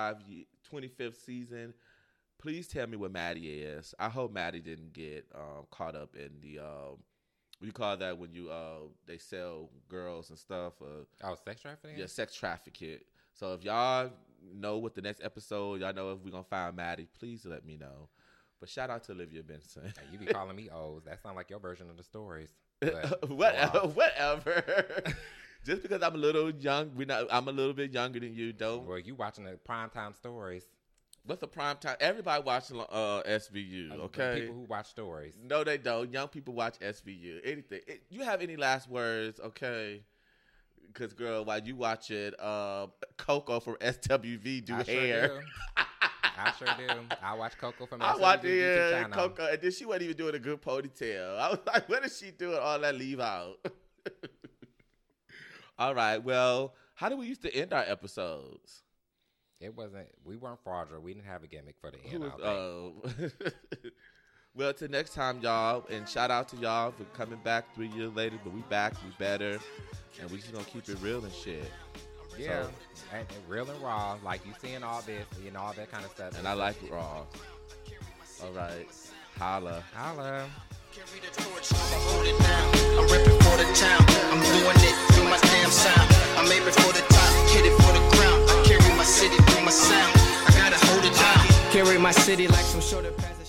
25th season, please tell me what Maddie is. I hope Maddie didn't get caught up in the what do you call that when you they sell girls and stuff? Sex trafficking? Yeah, sex trafficking. So if y'all know what the next episode, y'all know if we're gonna find Maddie, please let me know. But shout out to Olivia Benson. Hey, you be calling me O's. That sounds like your version of the stories. Whatever. Just because I'm a little young, I'm a little bit younger than you, don't. Well, you watching the primetime stories. What's the prime time? Everybody watching SVU, okay? People who watch stories. No, they don't. Young people watch SVU. Anything. You have any last words, okay? Because, girl, while you watching Coco from SWV do hair. I sure do. I watch Coco from SWV. I watch Coco, and then she wasn't even doing a good ponytail. I was like, what is she doing all that leave out? All right, well, how do we used to end our episodes? We weren't fraudulent. We didn't have a gimmick for the end. Well, till next time, y'all. And shout out to y'all for coming back 3 years later. But we back, we better. And we just going to keep it real and shit. Yeah. And real and raw. Like you seeing all this, all that kind of stuff. And I like raw. All right. Holla. Carry the torch, I'ma hold it down. I'm repping for the town. I'm doing it through my damn sound. I'm aiming for the top, hit it for the ground. I carry my city through my sound. my city like some shoulder pads.